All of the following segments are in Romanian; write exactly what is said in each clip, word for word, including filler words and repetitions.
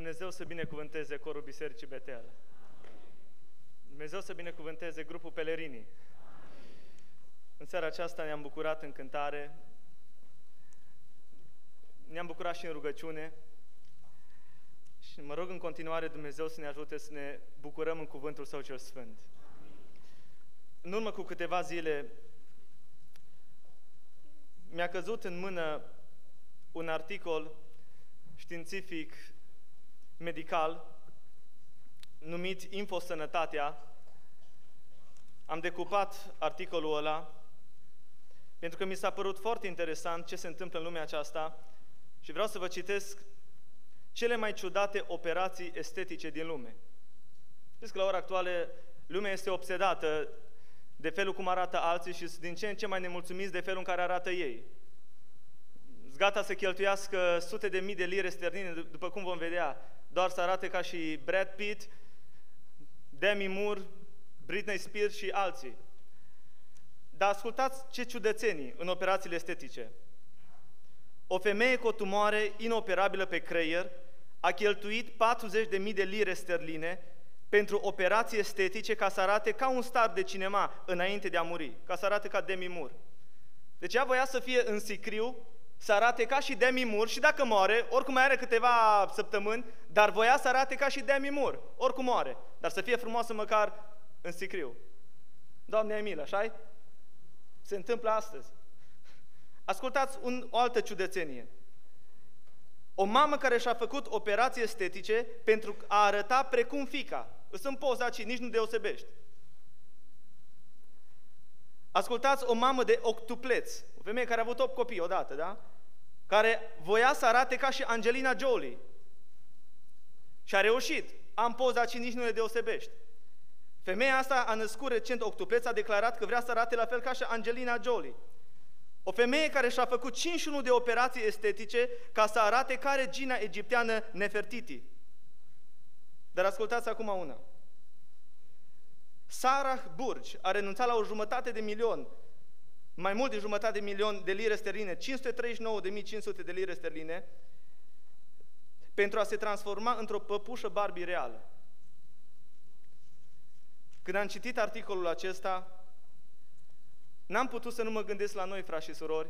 Dumnezeu să binecuvânteze corul Bisericii Betel. Dumnezeu să binecuvânteze grupul Pelerinii. În seara aceasta ne-am bucurat în cântare, ne-am bucurat și în rugăciune și mă rog în continuare Dumnezeu să ne ajute să ne bucurăm în cuvântul Său cel Sfânt. În urmă cu câteva zile mi-a căzut în mână un articol științific medical numit Infosănătatea. Am decupat articolul ăla pentru că mi s-a părut foarte interesant ce se întâmplă în lumea aceasta și vreau să vă citesc cele mai ciudate operații estetice din lume. Știți că la ora actuală lumea este obsedată de felul cum arată alții și sunt din ce în ce mai nemulțumiți de felul în care arată ei. Sunt gata să cheltuiască sute de mii de lire sterline, după cum vom vedea, doar să arate ca și Brad Pitt, Demi Moore, Britney Spears și alții. Dar ascultați ce ciudățenii în operațiile estetice. O femeie cu o tumoare inoperabilă pe creier a cheltuit patruzeci de mii de lire sterline pentru operații estetice ca să arate ca un star de cinema înainte de a muri, ca să arate ca Demi Moore. Deci ea voia să fie în sicriu, să arate ca și Demi Moore și dacă moare, oricum mai are câteva săptămâni, dar voia să arate ca și Demi Moore, oricum moare, dar să fie frumoasă măcar în sicriu. Doamne ai milă, așa-i? Se întâmplă astăzi. Ascultați un, o altă ciudățenie. O mamă care și-a făcut operații estetice pentru a arăta precum fiica. Sunt poze aici, nici nu deosebești. Ascultați o mamă de octupleț, o femeie care a avut opt copii odată, da? Care voia să arate ca și Angelina Jolie. Și a reușit. Am poze aici, nici nu le deosebești. Femeia asta a născut recent octupleț, a declarat că vrea să arate la fel ca și Angelina Jolie. O femeie care și-a făcut cincizeci și unu de operații estetice ca să arate ca regina egipteană Nefertiti. Dar ascultați acum una. Sarah Burge a renunțat la o jumătate de milion, mai mult de jumătate de milion de lire sterline, cinci sute treizeci și nouă de mii cinci sute de lire sterline, pentru a se transforma într-o păpușă Barbie reală. Când am citit articolul acesta, n-am putut să nu mă gândesc la noi, frați și surori,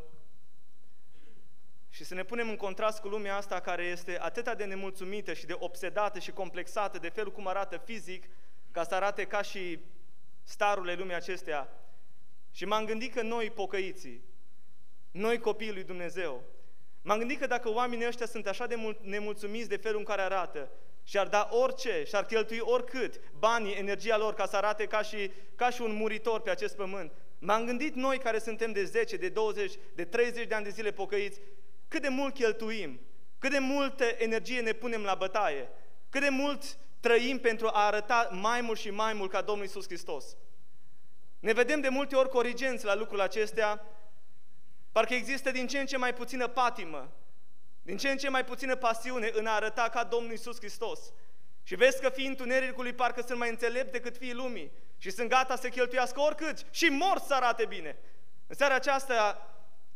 și să ne punem în contrast cu lumea asta care este atât de nemulțumită și de obsedată și complexată de felul cum arată fizic, ca să arate ca și starurile lumii acestea. Și m-am gândit că noi, pocăiții, noi copiii lui Dumnezeu, m-am gândit că dacă oamenii ăștia sunt așa de mult nemulțumiți de felul în care arată și ar da orice, și ar cheltui oricât banii, energia lor ca să arate ca și, ca și un muritor pe acest pământ, m-am gândit noi care suntem de zece, de douăzeci, de treizeci de ani de zile pocăiți, cât de mult cheltuim, cât de multă energie ne punem la bătaie, cât de mult trăim pentru a arăta mai mult și mai mult ca Domnul Iisus Hristos. Ne vedem de multe ori corigenți la lucrul acestea, parcă există din ce în ce mai puțină patimă, din ce în ce mai puțină pasiune în a arăta ca Domnul Iisus Hristos. Și vezi că fiii întunericului parcă sunt mai înțelepți decât fiii lumii și sunt gata să cheltuiască oricât și mor să arate bine. În seara aceasta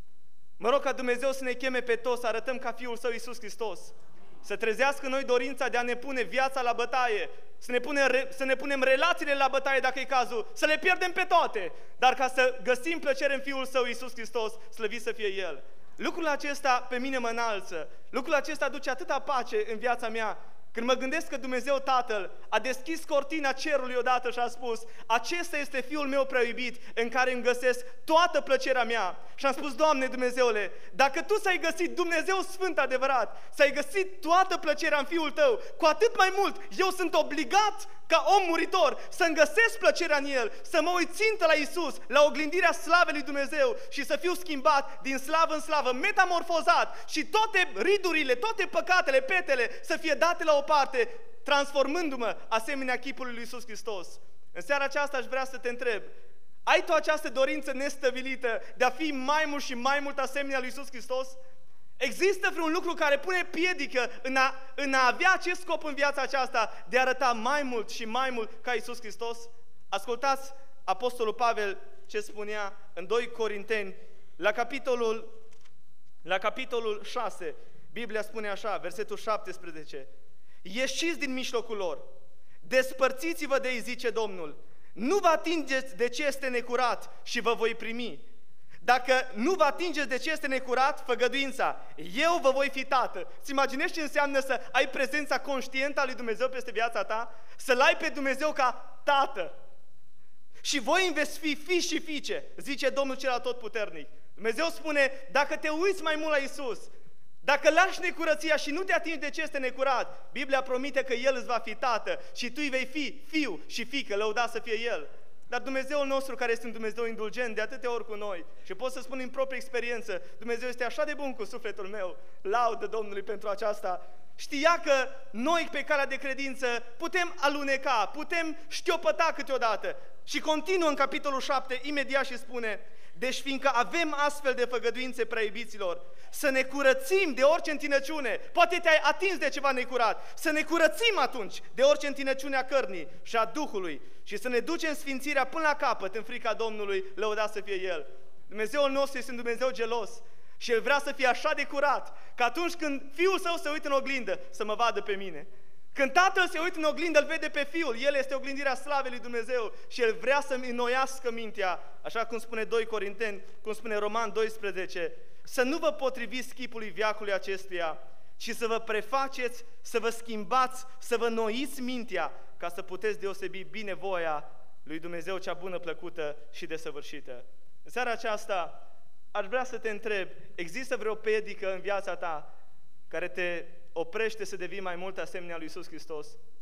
mă rog ca Dumnezeu să ne cheme pe toți să arătăm ca Fiul Său Iisus Hristos. Să trezească noi dorința de a ne pune viața la bătaie, să ne, punem, să ne punem relațiile la bătaie dacă e cazul, să le pierdem pe toate, dar ca să găsim plăcere în Fiul Său Iisus Hristos, slăvit să fie El. Lucrul acesta pe mine mă înalță, lucrul acesta aduce atâta pace în viața mea, când mă gândesc că Dumnezeu Tatăl a deschis cortina cerului odată și a spus: acesta este Fiul meu prea iubit, în care îmi găsesc toată plăcerea mea. Și am spus: Doamne Dumnezeule, dacă Tu s-ai găsit Dumnezeu Sfânt adevărat, s-ai găsit toată plăcerea în Fiul Tău, cu atât mai mult eu sunt obligat ca om muritor să-mi găsesc plăcerea în El, să mă uit țintă la Iisus, la oglindirea slavei lui Dumnezeu și să fiu schimbat din slavă în slavă, metamorfozat și toate ridurile, toate păcatele, petele să fie date la o parte, transformându-mă asemenea chipului lui Iisus Hristos. În seara aceasta aș vrea să te întreb: ai tu această dorință nestăvilită de a fi mai mult și mai mult asemenea lui Iisus Hristos? Există vreun lucru care pune piedică în a, în a avea acest scop în viața aceasta de a arăta mai mult și mai mult ca Iisus Hristos? Ascultați Apostolul Pavel ce spunea în doi Corinteni, la capitolul, la capitolul șase, Biblia spune așa, versetul șaptesprezece: ieșiți din mijlocul lor, despărțiți-vă de ei, zice Domnul, nu vă atingeți de ce este necurat și vă voi primi. Dacă nu vă atingeți de ce este necurat, făgăduința, eu vă voi fi tată. Îți imaginezi ce înseamnă să ai prezența conștientă a lui Dumnezeu peste viața ta? Să-L ai pe Dumnezeu ca tată. Și voi îmi veți fi fi și fiice, zice Domnul cel atotputernic. Dumnezeu spune, dacă te uiți mai mult la Iisus, dacă lași necurăția și nu te atingi de ce este necurat, Biblia promite că El îți va fi tată și tu îi vei fi fiu și fiică, lăudat să fie El. Dar Dumnezeul nostru, care este un Dumnezeu indulgent de atâtea ori cu noi, și pot să spun din proprie experiență, Dumnezeu este așa de bun cu sufletul meu, laudă Domnului pentru aceasta, știa că noi pe calea de credință putem aluneca, putem șchiopăta câteodată. Și continuă în capitolul șapte, imediat și spune, deci fiindcă avem astfel de făgăduințe, prea iubiților, să ne curățim de orice întinăciune, poate te-ai atins de ceva necurat, să ne curățim atunci de orice întinăciune a cărnii și a Duhului și să ne ducem sfințirea până la capăt în frica Domnului, lăudat să fie El. Dumnezeul nostru este un Dumnezeu gelos și El vrea să fie așa de curat, că atunci când Fiul Său se uită în oglindă, să mă vadă pe mine. Când Tatăl se uită în oglindă, îl vede pe Fiul, El este oglindirea slavei lui Dumnezeu și El vrea să-mi înnoiască mintea, așa cum spune doi Corinteni, cum spune Roman doisprezece, să nu vă potriviți chipului veacului acestuia, ci să vă prefaceți, să vă schimbați, să vă noiți mintea, ca să puteți deosebi bine voia lui Dumnezeu cea bună, plăcută și desăvârșită. În seara aceasta aș vrea să te întreb, există vreo piedică în viața ta care te oprește să devii mai mult asemenea lui Iisus Hristos?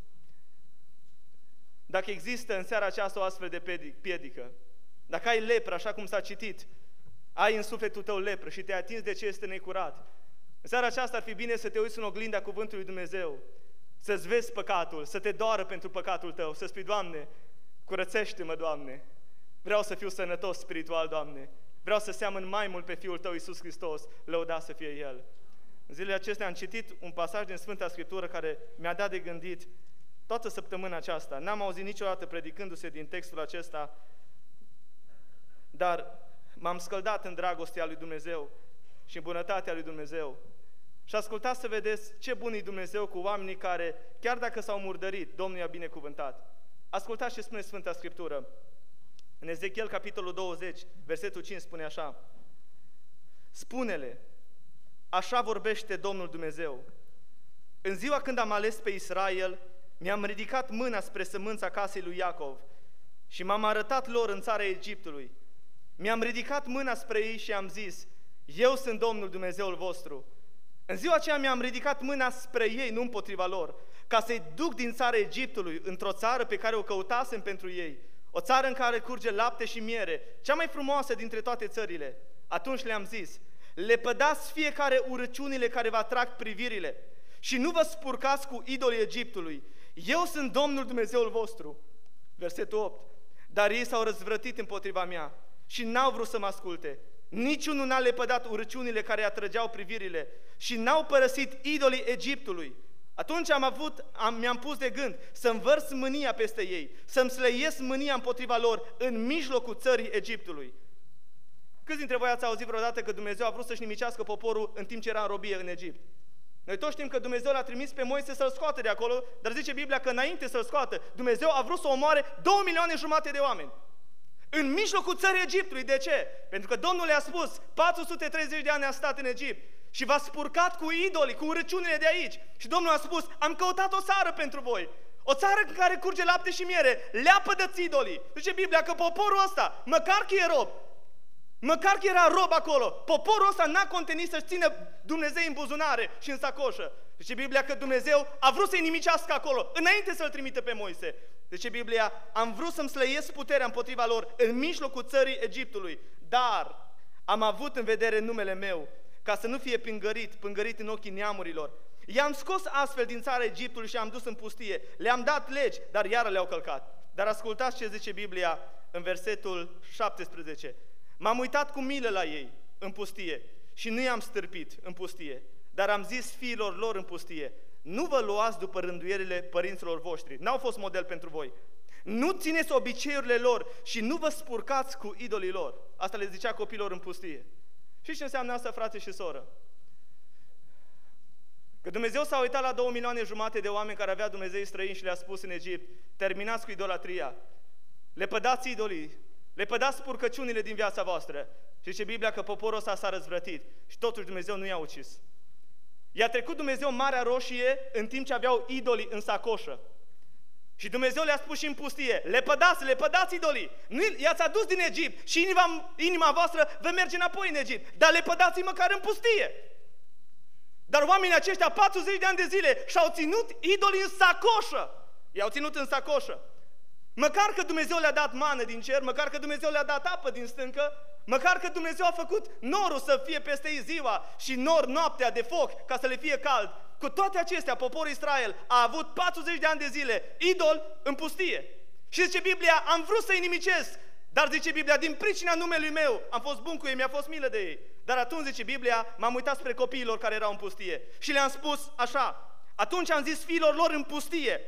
Dacă există în seara aceasta o astfel de piedică, dacă ai lepră, așa cum s-a citit, ai în sufletul tău lepră și te-ai atins de ce este necurat, în seara aceasta ar fi bine să te uiți în oglinda cuvântului lui Dumnezeu, să-ți vezi păcatul, să te doară pentru păcatul tău, să spui, Doamne, curățește-mă, Doamne, vreau să fiu sănătos spiritual, Doamne, vreau să seamăn mai mult pe Fiul Tău, Iisus Hristos, lăudat să fie El. În zilele acestea am citit un pasaj din Sfânta Scriptură care mi-a dat de gândit toată săptămâna aceasta. N-am auzit niciodată predicându-se din textul acesta, dar m-am scăldat în dragostea lui Dumnezeu și în bunătatea lui Dumnezeu. Și ascultați să vedeți ce bun e Dumnezeu cu oamenii care, chiar dacă s-au murdărit, Domnul i-a binecuvântat. Ascultați ce spune Sfânta Scriptură. În Ezechiel, capitolul douăzeci, versetul cinci, spune așa: spune-le, așa vorbește Domnul Dumnezeu. În ziua când am ales pe Israel, mi-am ridicat mâna spre sămânța casei lui Iacov și m-am arătat lor în țara Egiptului. Mi-am ridicat mâna spre ei și am zis, eu sunt Domnul Dumnezeul vostru. În ziua aceea mi-am ridicat mâna spre ei, nu împotriva lor, ca să-i duc din țara Egiptului într-o țară pe care o căutasem pentru ei, o țară în care curge lapte și miere, cea mai frumoasă dintre toate țările. Atunci le-am zis, lepădați fiecare urăciunile care vă atrag privirile și nu vă spurcați cu idolii Egiptului. Eu sunt Domnul Dumnezeul vostru. Versetul opt. Dar ei s-au răzvrătit împotriva mea și n-au vrut să mă asculte. Niciunul n-a lepădat urăciunile care atrăgeau privirile și n-au părăsit idolii Egiptului. Atunci am avut, am, mi-am pus de gând să-mi vărs mânia peste ei, să-mi slăiesc mânia împotriva lor în mijlocul țării Egiptului. Câți dintre voi ați auzit vreodată că Dumnezeu a vrut să-și nimicească poporul în timp ce era în robie în Egipt? Noi toți știm că Dumnezeu l-a trimis pe Moise să-l scoată de acolo, dar zice Biblia că înainte să-l scoată, Dumnezeu a vrut să omoare două milioane jumate de oameni. În mijlocul țării Egiptului. De ce? Pentru că Domnul le-a spus, patru sute treizeci de ani a stat în Egipt și v-a spurcat cu idolii, cu urăciunile de aici. Și Domnul a spus, am căutat o țară pentru voi. O țară în care curge lapte și miere, leapă-dă-ți idolii. Zice Biblia că poporul ăsta, măcar că e rob, măcar că era rob acolo, poporul ăsta n-a contenit să-și țină Dumnezeu în buzunare și în sacoșă. Zice Biblia că Dumnezeu a vrut să-i nimicească acolo, înainte să-l trimită pe Moise. Zice Biblia, am vrut să-mi slăiesc puterea împotriva lor în mijlocul țării Egiptului, dar am avut în vedere numele meu, ca să nu fie pângărit, pângărit în ochii neamurilor. I-am scos astfel din țara Egiptului și am dus în pustie. Le-am dat legi, dar iară le-au călcat. Dar ascultați ce zice Biblia în versetul șaptesprezece. M-am uitat cu milă la ei în pustie și nu i-am stârpit în pustie, dar am zis fiilor lor în pustie, nu vă luați după rânduierile părinților voștri, n-au fost model pentru voi. Nu țineți obiceiurile lor și nu vă spurcați cu idolii lor. Asta le zicea copiilor în pustie. Și ce înseamnă asta, frate și soră? Că Dumnezeu s-a uitat la două milioane jumate de oameni care avea Dumnezei străini și le-a spus în Egipt, terminați cu idolatria, lepădați idolii, lepădați purcăciunile din viața voastră. Și zice Biblia că poporul ăsta s-a răzvrătit și totuși Dumnezeu nu i-a ucis. I-a trecut Dumnezeu Marea Roșie în timp ce aveau idolii în sacoșă. Și Dumnezeu le-a spus și în pustie, lepădați, lepădați idolii, i-ați adus din Egipt și inima, inima voastră vă merge înapoi în Egipt, dar lepădați-i măcar în pustie. Dar oamenii aceștia patruzeci de ani de zile și-au ținut idolii în sacoșă. I-au ținut în sacoșă. Măcar că Dumnezeu le-a dat mană din cer, măcar că Dumnezeu le-a dat apă din stâncă, măcar că Dumnezeu a făcut norul să fie peste ei ziua și nor noaptea de foc ca să le fie cald. Cu toate acestea, poporul Israel a avut patruzeci de ani de zile idol în pustie. Și zice Biblia, am vrut să-i nimicesc, dar zice Biblia, din pricina numelui meu am fost bun cu ei, mi-a fost milă de ei. Dar atunci, zice Biblia, m-am uitat spre copiilor care erau în pustie și le-am spus așa, atunci am zis fiilor lor în pustie,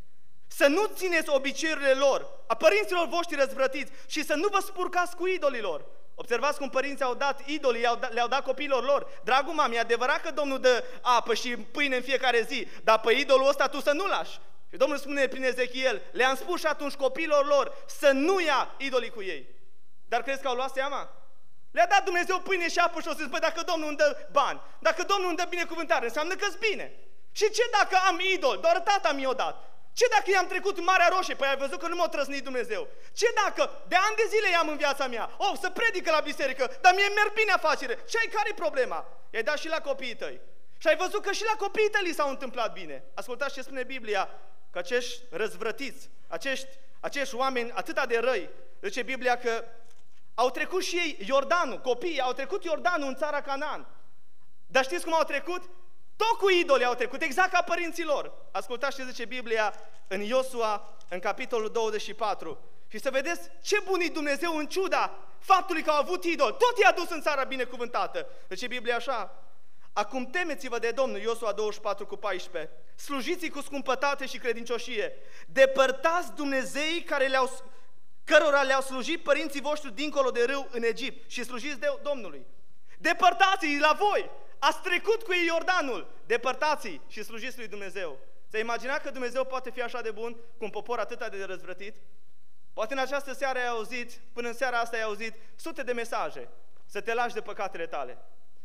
să nu țineți obiceiurile lor, a părinților voștri răzvrătiți și să nu vă spurcați cu idolilor. Observați cum părinții au dat idolii, le-au dat copiilor lor. Dragul mam, e adevărat că Domnul dă apă și pâine în fiecare zi, dar pe idolul ăsta tu să nu lași. Și Domnul spune prin Ezechiel, le-am spus și atunci copiilor lor să nu ia idolii cu ei. Dar crezi că au luat seama? Le-a dat Dumnezeu pâine și apă și o să zic, dacă Domnul îmi dă bani, dacă Domnul îmi dă binecuvântare, înseamnă că-s bine. Și ce dacă am idol? Doar tata mi-o dat. Ce dacă i-am trecut în Marea Roșie? Păi ai văzut că nu m-a trăsnit Dumnezeu. Ce dacă de ani de zile i-am în viața mea? Oh, să predică la biserică, dar mie merg bine afacere. Ce ai, care-i problema? I-ai dat și la copiii tăi. Și ai văzut că și la copiii tăi li s-au întâmplat bine. Ascultați ce spune Biblia, că acești răzvrătiți, acești, acești oameni atâta de răi, zice Biblia că au trecut și ei Iordanul, copiii au trecut Iordanul în țara Canaan. Dar știți cum au trecut? Tot cu idoli au trecut, exact ca părinții lor. Ascultați ce zice Biblia în Iosua, în capitolul douăzeci și patru. Și să vedeți ce bun e Dumnezeu în ciuda faptului că au avut idol. Tot i-a dus în țara binecuvântată. Zice Biblia așa, acum temeți-vă de Domnul, Iosua douăzeci și patru cu paisprezece. Slujiți-i cu scumpătate și credincioșie. Depărtați Dumnezeii care le-au, cărora le-au slujit părinții voștri dincolo de râu în Egipt și slujiți de Domnului. Depărtați-i la voi. Ați trecut cu ei Iordanul, depărtați-i și slujiți lui Dumnezeu. Ți-ai imaginat că Dumnezeu poate fi așa de bun cu un popor atât de răzvrătit? Poate în această seară ai auzit, până în seara asta ai auzit sute de mesaje să te lași de păcatele tale.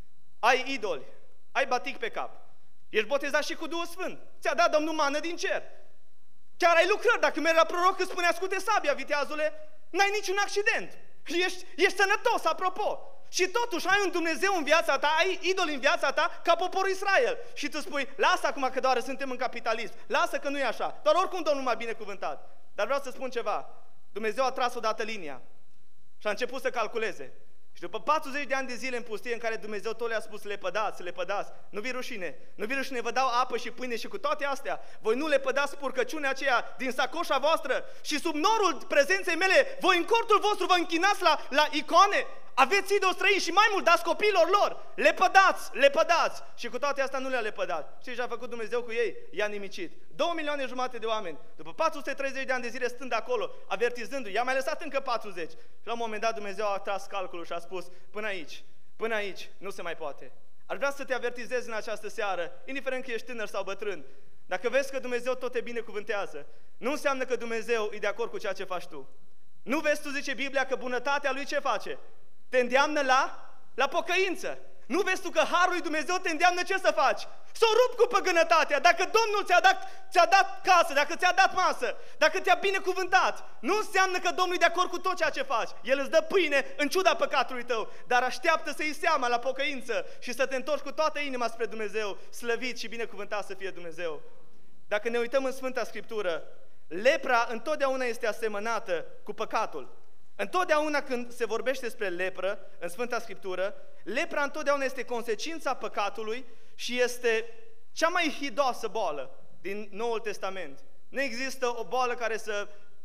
Ai idoli, ai batic pe cap, ești botezat și cu Duhul Sfânt, ți-a dat Domnul mană din cer. Chiar ai lucrări, dacă mergi la proroc îți spune ascute sabia, viteazule, n-ai niciun accident, ești, ești sănătos, apropo. Și totuși ai un Dumnezeu în viața ta, ai idoli în viața ta ca poporul Israel. Și tu spui, lasă acum că doar suntem în capitalism, lasă că nu e așa, doar oricum Domnul m-a binecuvântat. Dar vreau să spun ceva, Dumnezeu a tras odată linia și a început să calculeze. Și după patruzeci de ani de zile în pustie în care Dumnezeu tot le-a spus, lepădați, lepădați, nu vi rușine, nu vi rușine, vă dau apă și pâine și cu toate astea, voi nu lepădați purcăciunea aceea din sacoșa voastră și sub norul prezenței mele, voi în cortul vostru vă închinați la, la icoane, aveți idoli străini și mai mult dați copiilor lor, lepădați, lepădați. Și cu toate astea nu le-a lepădat. Știți ce a făcut Dumnezeu cu ei? I-a nimicit. Două milioane jumate de oameni, după patru sute treizeci de ani de zile stând acolo, avertizându-i, i-a mai lăsat încă patruzeci. Și la un moment dat Dumnezeu a tras calculul și a spus, până aici, până aici, nu se mai poate. Aș vrea să te avertizez în această seară, indiferent că ești tânăr sau bătrân, dacă vezi că Dumnezeu tot te binecuvântează, nu înseamnă că Dumnezeu e de acord cu ceea ce faci tu. Nu vezi tu, zice Biblia, că bunătatea Lui ce face? Te îndeamnă la, la pocăință. Nu vezi tu că harul lui Dumnezeu te îndeamnă ce să faci? Să o rupi cu păgânătatea. Dacă Domnul ți-a dat, ți-a dat casă, dacă ți-a dat masă, dacă te-a binecuvântat, nu înseamnă că Domnul e de acord cu tot ceea ce faci. El îți dă pâine în ciuda păcatului tău, dar așteaptă să iei seama la pocăință și să te întorci cu toată inima spre Dumnezeu, slăvit și binecuvântat să fie Dumnezeu. Dacă ne uităm în Sfânta Scriptură, lepra întotdeauna este asemănată cu păcatul. Întotdeauna când se vorbește despre lepră în Sfânta Scriptură, lepra întotdeauna este consecința păcatului și este cea mai hidoasă boală din Noul Testament. Nu există o boală care să,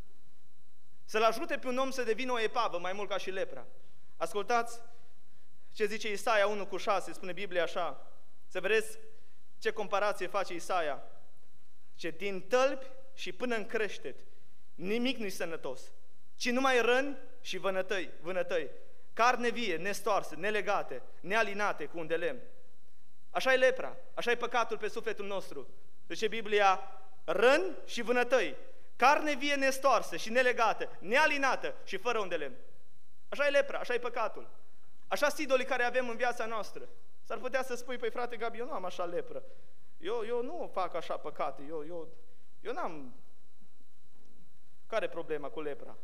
să-l ajute pe un om să devină o epavă, mai mult ca și lepra. Ascultați ce zice Isaia unu cu șase, spune Biblia așa, să vedeți ce comparație face Isaia. Ce din tălpi și până în creștet, nimic nu-i sănătos, ci numai răni și vânătăi, vânătăi, carne vie, nestoarse, nelegate, nealinate cu un de lemn. Așa e lepra, așa e păcatul pe sufletul nostru. Zice Biblia, răni și vânătăi, carne vie nestoarsă și nelegată, nealinată și fără un de lemn. Așa e lepra, așa e păcatul. Așa sunt idolii care avem în viața noastră. S-ar putea să spui, păi frate Gabi, eu nu am așa lepră. Eu, eu nu fac așa păcate, eu, eu, eu n-am... Care e problema cu lepra?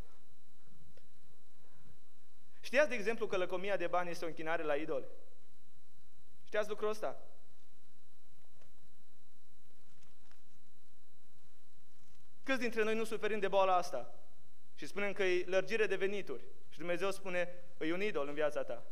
Știați, de exemplu, că lăcomia de bani este o închinare la idoli? Știați lucrul ăsta? Câți dintre noi nu suferim de boala asta? Și spunem că e lărgire de venituri. Și Dumnezeu spune, e un idol în viața ta.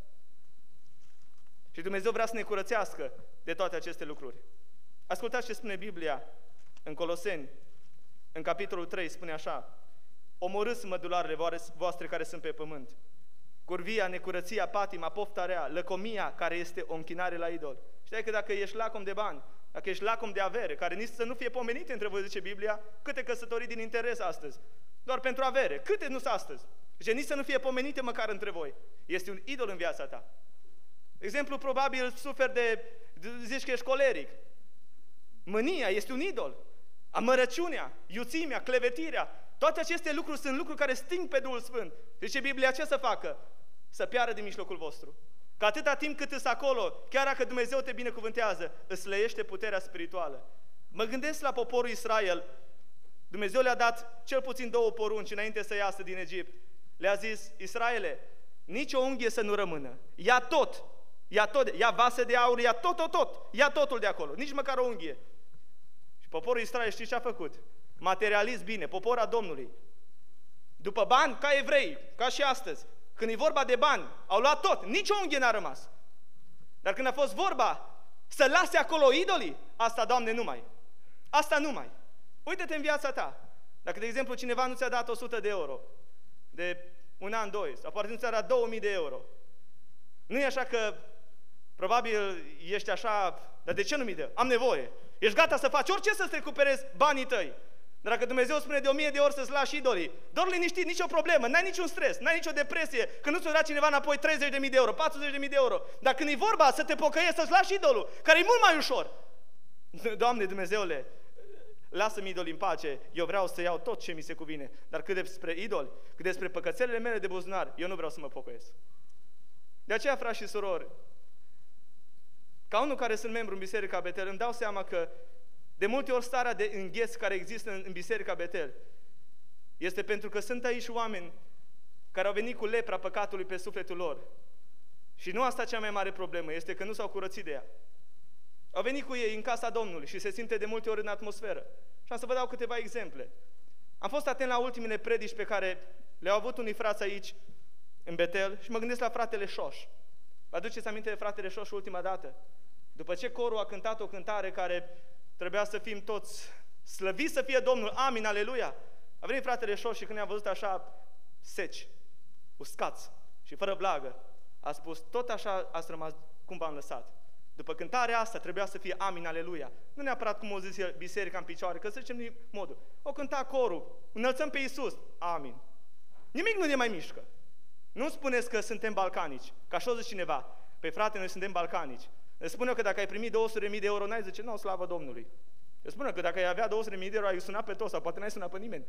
Și Dumnezeu vrea să ne curățească de toate aceste lucruri. Ascultați ce spune Biblia în Coloseni, în capitolul trei, spune așa: omorâți mădularele voastre care sunt pe pământ, curvia, necurăția, patima, pofta rea, lăcomia care este o închinare la idol. Știi că dacă ești lacom de bani, dacă ești lacom de avere, care nici să nu fie pomenite între voi, zice Biblia, câte căsătorii din interes astăzi? Doar pentru avere. Câte nu sunt astăzi? Zice, nici să nu fie pomenite măcar între voi. Este un idol în viața ta. De exemplu, probabil suferi de, zici că ești coleric. Mânia este un idol. Amărăciunea, iuțimea, clevetirea, toate aceste lucruri sunt lucruri care sting pe Duhul Sfânt. Zice Biblia, ce să facă? Să piară din mijlocul vostru. Că atâta timp cât îți acolo, chiar dacă Dumnezeu te binecuvântează, îți lăiește puterea spirituală. Mă gândesc la poporul Israel. Dumnezeu le-a dat cel puțin două porunci înainte să iasă din Egipt. Le-a zis, Israele, nici o unghie să nu rămână. Ia tot. Ia tot. Ia vase de aur, ia tot, tot, tot. Ia totul de acolo. Nici măcar o unghie. Și poporul Israel, știți ce a făcut? Materialist bine, popora Domnului. După bani, ca evrei, ca și astăzi. Când e vorba de bani, au luat tot, nici o unghie n-a rămas. Dar când a fost vorba să lase acolo idolii, asta, Doamne, nu mai. Asta nu mai. Uite-te în viața ta. Dacă, de exemplu, cineva nu ți-a dat o sută de euro de un an, doi, sau poate nu ți-a dat două mii de euro, nu e așa că probabil ești așa, dar de ce nu mi dă? Am nevoie. Ești gata să faci orice să-ți recuperezi banii tăi. Dar dacă Dumnezeu spune de o mie de ori să-ți lași idolii, doar liniștit, nicio problemă, n-ai niciun stres, n-ai nicio depresie, că nu ți-o da cineva înapoi treizeci de mii de euro, patruzeci de mii de euro. Dar când e vorba să te pocăiești, să-ți lași idolul, care e mult mai ușor. Doamne, Dumnezeule, lasă-mi idolii în pace, eu vreau să iau tot ce mi se cuvine. Dar cât despre idoli, cât despre păcățelele mele de buzunar, eu nu vreau să mă pocăiesc. De aceea, frați și surori, ca unul care sunt membru în Biserica Betel, îmi dau seama că de multe ori starea de îngheț care există în Biserica Betel este pentru că sunt aici oameni care au venit cu lepra păcatului pe sufletul lor. Și nu asta cea mai mare problemă, este că nu s-au curățit de ea. Au venit cu ei în casa Domnului și se simte de multe ori în atmosferă. Și am să vă dau câteva exemple. Am fost atent la ultimele predici pe care le-au avut unii frați aici în Betel și mă gândesc la fratele Șoș. Vă aduceți aminte de fratele Șoș ultima dată? După ce corul a cântat o cântare care trebuia să fim toți slăviți să fie Domnul, amin, aleluia. A venit fratele Șoș și când ne-a văzut așa seci, uscați și fără blagă, a spus, tot așa ați rămas cum v-am lăsat. După cântarea asta trebuia să fie amin, aleluia. Nu neapărat cum o zis biserica în picioare, că să zicem din modul. O cânta corul, înălțăm pe Iisus, amin. Nimic nu ne mai mișcă. Nu spuneți că suntem balcanici, că așa o zice cineva. Păi frate, noi suntem balcanici. Îți spune că dacă ai primit două sute de mii de euro, n-ai zice, nu, slavă Domnului. Îți spune că dacă ai avea două sute de mii de euro, ai sunat pe toți, sau poate n-ai sunat pe nimeni.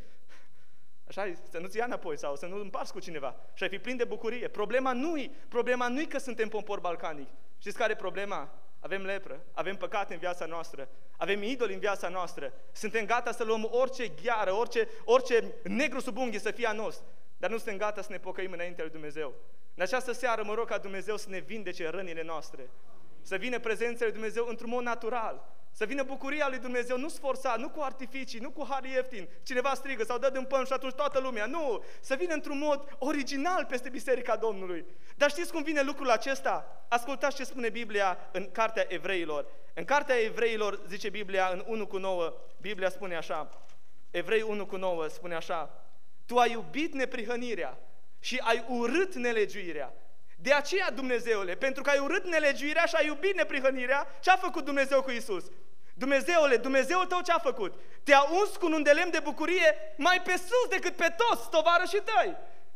Așa e, să nu-ți ia înapoi sau să nu împarți cu cineva și ai fi plin de bucurie. Problema nu-i, problema nu-i că suntem popor balcanic. Știți care e problema? Avem lepră, avem păcate în viața noastră, avem idoli în viața noastră, suntem gata să luăm orice gheară, orice, orice negru sub unghie să fie a nostru, dar nu suntem gata să ne pocăim înaintea lui Dumnezeu. În această seară mă rog ca Dumnezeu să ne vindece rănile noastre, să vină prezența lui Dumnezeu într-un mod natural, să vină bucuria lui Dumnezeu, nu sforțat, nu cu artificii, nu cu har ieftin, cineva strigă sau dă din pân și atunci toată lumea, nu, să vină într-un mod original peste Biserica Domnului. Dar știți cum vine lucrul acesta? Ascultați ce spune Biblia în Cartea Evreilor. În Cartea Evreilor, zice Biblia, în unu cu nouă, Biblia spune așa, Evrei unu cu nouă spune așa, tu ai iubit neprihănirea și ai urât nelegiuirea. De aceea, Dumnezeule, pentru că ai urât nelegiuirea și ai iubit neprihănirea, ce a făcut Dumnezeu cu Iisus? Dumnezeule, Dumnezeul tău ce a făcut? Te-a uns cu un de lemn de bucurie mai pe sus decât pe toți tovarășii tăi.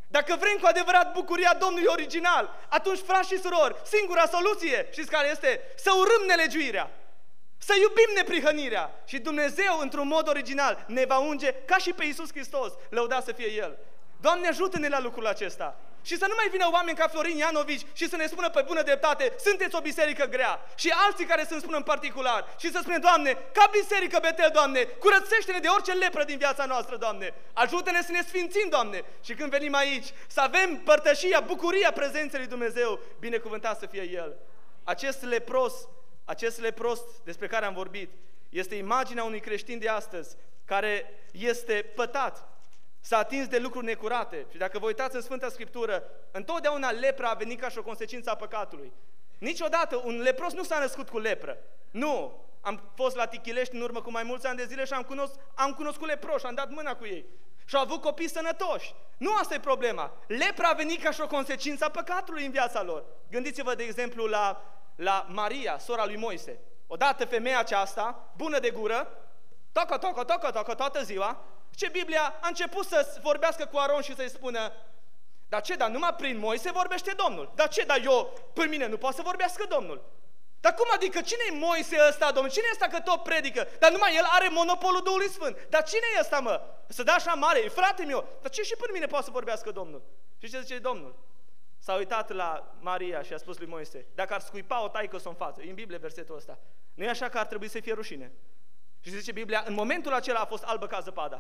Dacă vrem cu adevărat bucuria Domnului original, atunci, frați și surori, singura soluție, știți care este? Să urâm nelegiuirea, să iubim neprihănirea și Dumnezeu, într-un mod original, ne va unge ca și pe Iisus Hristos, lăudat să fie El. Doamne, ajută-ne la lucrul acesta. Și să nu mai vină oameni ca Florin Ianovici și să ne spună pe bună dreptate, sunteți o biserică grea. Și alții care să-mi spună în particular și să spună, Doamne, ca biserică Betel, Doamne, curățește-ne de orice lepră din viața noastră, Doamne. Ajută-ne să ne sfințim, Doamne. Și când venim aici, să avem părtășia, bucuria prezenței lui Dumnezeu, binecuvântat să fie El. Acest lepros, acest lepros despre care am vorbit, este imaginea unui creștin de astăzi care este pătat, s-a atins de lucruri necurate. Și dacă vă uitați în Sfânta Scriptură, întotdeauna lepra a venit ca și o consecință a păcatului. Niciodată un lepros nu s-a născut cu lepră. Nu! Am fost la Tichilești în urmă cu mai mulți ani de zile și am, cunosc, am cunoscut leproși, am dat mâna cu ei. Și au avut copii sănătoși. Nu asta e problema. Lepra a venit ca și o consecință a păcatului în viața lor. Gândiți-vă, de exemplu, la, la Maria, sora lui Moise. Odată femeia aceasta, bună de gură, tocă, tocă, tocă, tocă, toată ziua, ce Biblia a început să vorbească cu Aron și să-i spună, dar ce, dar numai prin Moise vorbește Domnul. Dar ce, dar eu, prin mine nu poate să vorbească Domnul. Dar cum adică, cine-i Moise ăsta, Domnul? Cine e ăsta că tot predică? Dar numai el are monopolul Duhului Sfânt. Dar cine e ăsta, mă? Să dea așa mare, e frate meu. Dar ce și prin mine poate să vorbească Domnul? Și ce zice Domnul? S-a uitat la Maria și a spus lui Moise, dacă ar scuipa o taică-s-o în față, e în Biblie versetul ăsta, nu e așa că ar trebui să fie rușine? Și zice Biblia, în momentul acela a fost albă ca zăpada.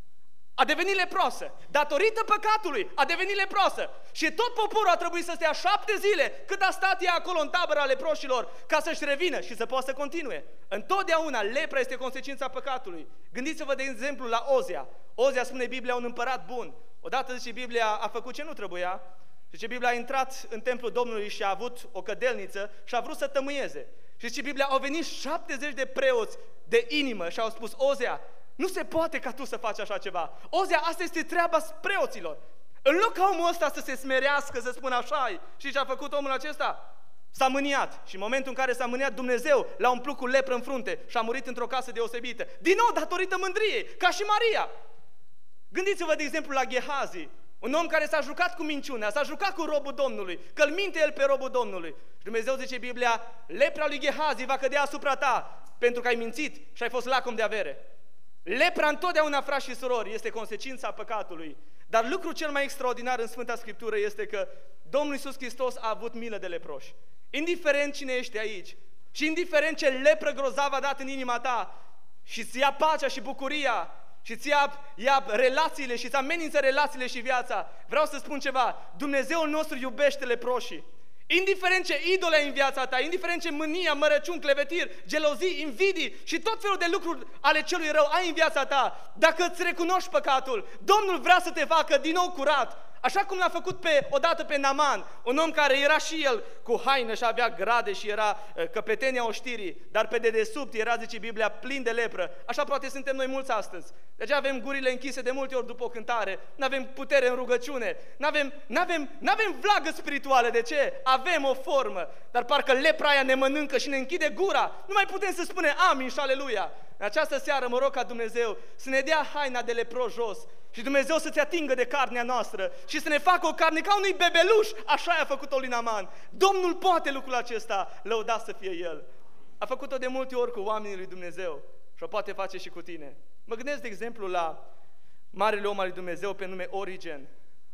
A devenit leproasă. Datorită păcatului a devenit leproasă. Și tot poporul a trebuit să stea șapte zile cât a stat ea acolo în tabăra leproșilor ca să-și revină și să poată să continue. Întotdeauna lepra este consecința păcatului. Gândiți-vă de exemplu la Ozia. Ozia, spune Biblia, un împărat bun. Odată, zice Biblia, a făcut ce nu trebuia. Zice Biblia, a intrat în templul Domnului și a avut o cădelniță și a vrut să tămâieze. Și zice Biblia, au venit șaptezeci de preoți de inimă și au spus, Ozia, nu se poate ca tu să faci așa ceva. Ozia, asta este treaba preoților. În loc ca omul ăsta să se smerească, să spună așa, și ce a făcut omul acesta? S-a mâniat. Și în momentul în care s-a mâniat, Dumnezeu l-a umplut cu lepră în frunte și a murit într-o casă deosebită. Din nou, datorită mândriei, ca și Maria. Gândiți-vă, de exemplu, la Gehazi, un om care s-a jucat cu minciunea, s-a jucat cu robul Domnului, că îl minte el pe robul Domnului. Și Dumnezeu, zice Biblia, lepra lui Gehazi va cădea asupra ta, pentru că ai mințit și ai fost lacom de avere. Lepra întotdeauna, frați și surori, este consecința păcatului. Dar lucrul cel mai extraordinar în Sfânta Scriptură este că Domnul Iisus Hristos a avut milă de leproși. Indiferent cine ești aici și indiferent ce lepră grozavă a dat în inima ta și îți ia pacea și bucuria și îți ia, ia relațiile și îți amenință relațiile și viața, vreau să spun ceva, Dumnezeul nostru iubește leproșii. Indiferent ce idole ai în viața ta, indiferent ce mânia, mărăciuni, clevetiri, gelozii, invidii și tot felul de lucruri ale celui rău ai în viața ta, dacă îți recunoști păcatul, Domnul vrea să te facă din nou curat. Așa cum l-a făcut pe, odată pe Naaman, un om care era și el cu haină și avea grade și era uh, căpetenia oștirii, dar pe dedesubt era, zice Biblia, plin de lepră. Așa poate suntem noi mulți astăzi. Deci avem gurile închise de multe ori după o cântare, nu avem putere în rugăciune, nu avem, n-avem, n-avem vlagă spirituală. De ce? Avem o formă, dar parcă lepra aia ne mănâncă și ne închide gura. Nu mai putem să spunem amin și aleluia. În această seară mă rog ca Dumnezeu să ne dea haina de lepros jos și Dumnezeu să-ți atingă de carnea noastră și să ne facă o carne ca unui bebeluș, așa a făcut-o lui Naaman. Domnul poate lucrul acesta, lăudat să fie El. A făcut-o de multe ori cu oamenii lui Dumnezeu și o poate face și cu tine. Mă gândesc, de exemplu, la marele om al lui Dumnezeu pe nume Origen.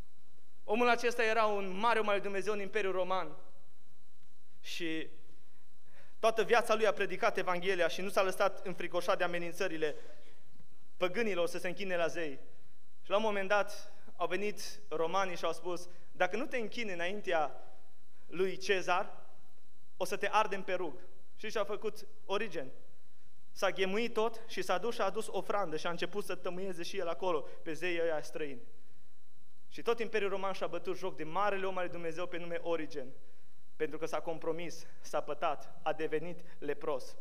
Omul acesta era un mare om al lui Dumnezeu în Imperiul Roman și toată viața lui a predicat Evanghelia și nu s-a lăsat înfricoșat de amenințările păgânilor să se închine la zei. Și la un moment dat au venit romanii și au spus, dacă nu te închini înaintea lui Cezar, o să te ardem pe rug. Și ce a făcut Origen? S-a ghemuit tot și s-a dus și a adus ofrandă și a început să tămâieze și el acolo pe zeii ăia străini. Și tot Imperiul Roman și-a bătut joc de marele om al lui Dumnezeu pe nume Origen, pentru că s-a compromis, s-a pătat, a devenit lepros.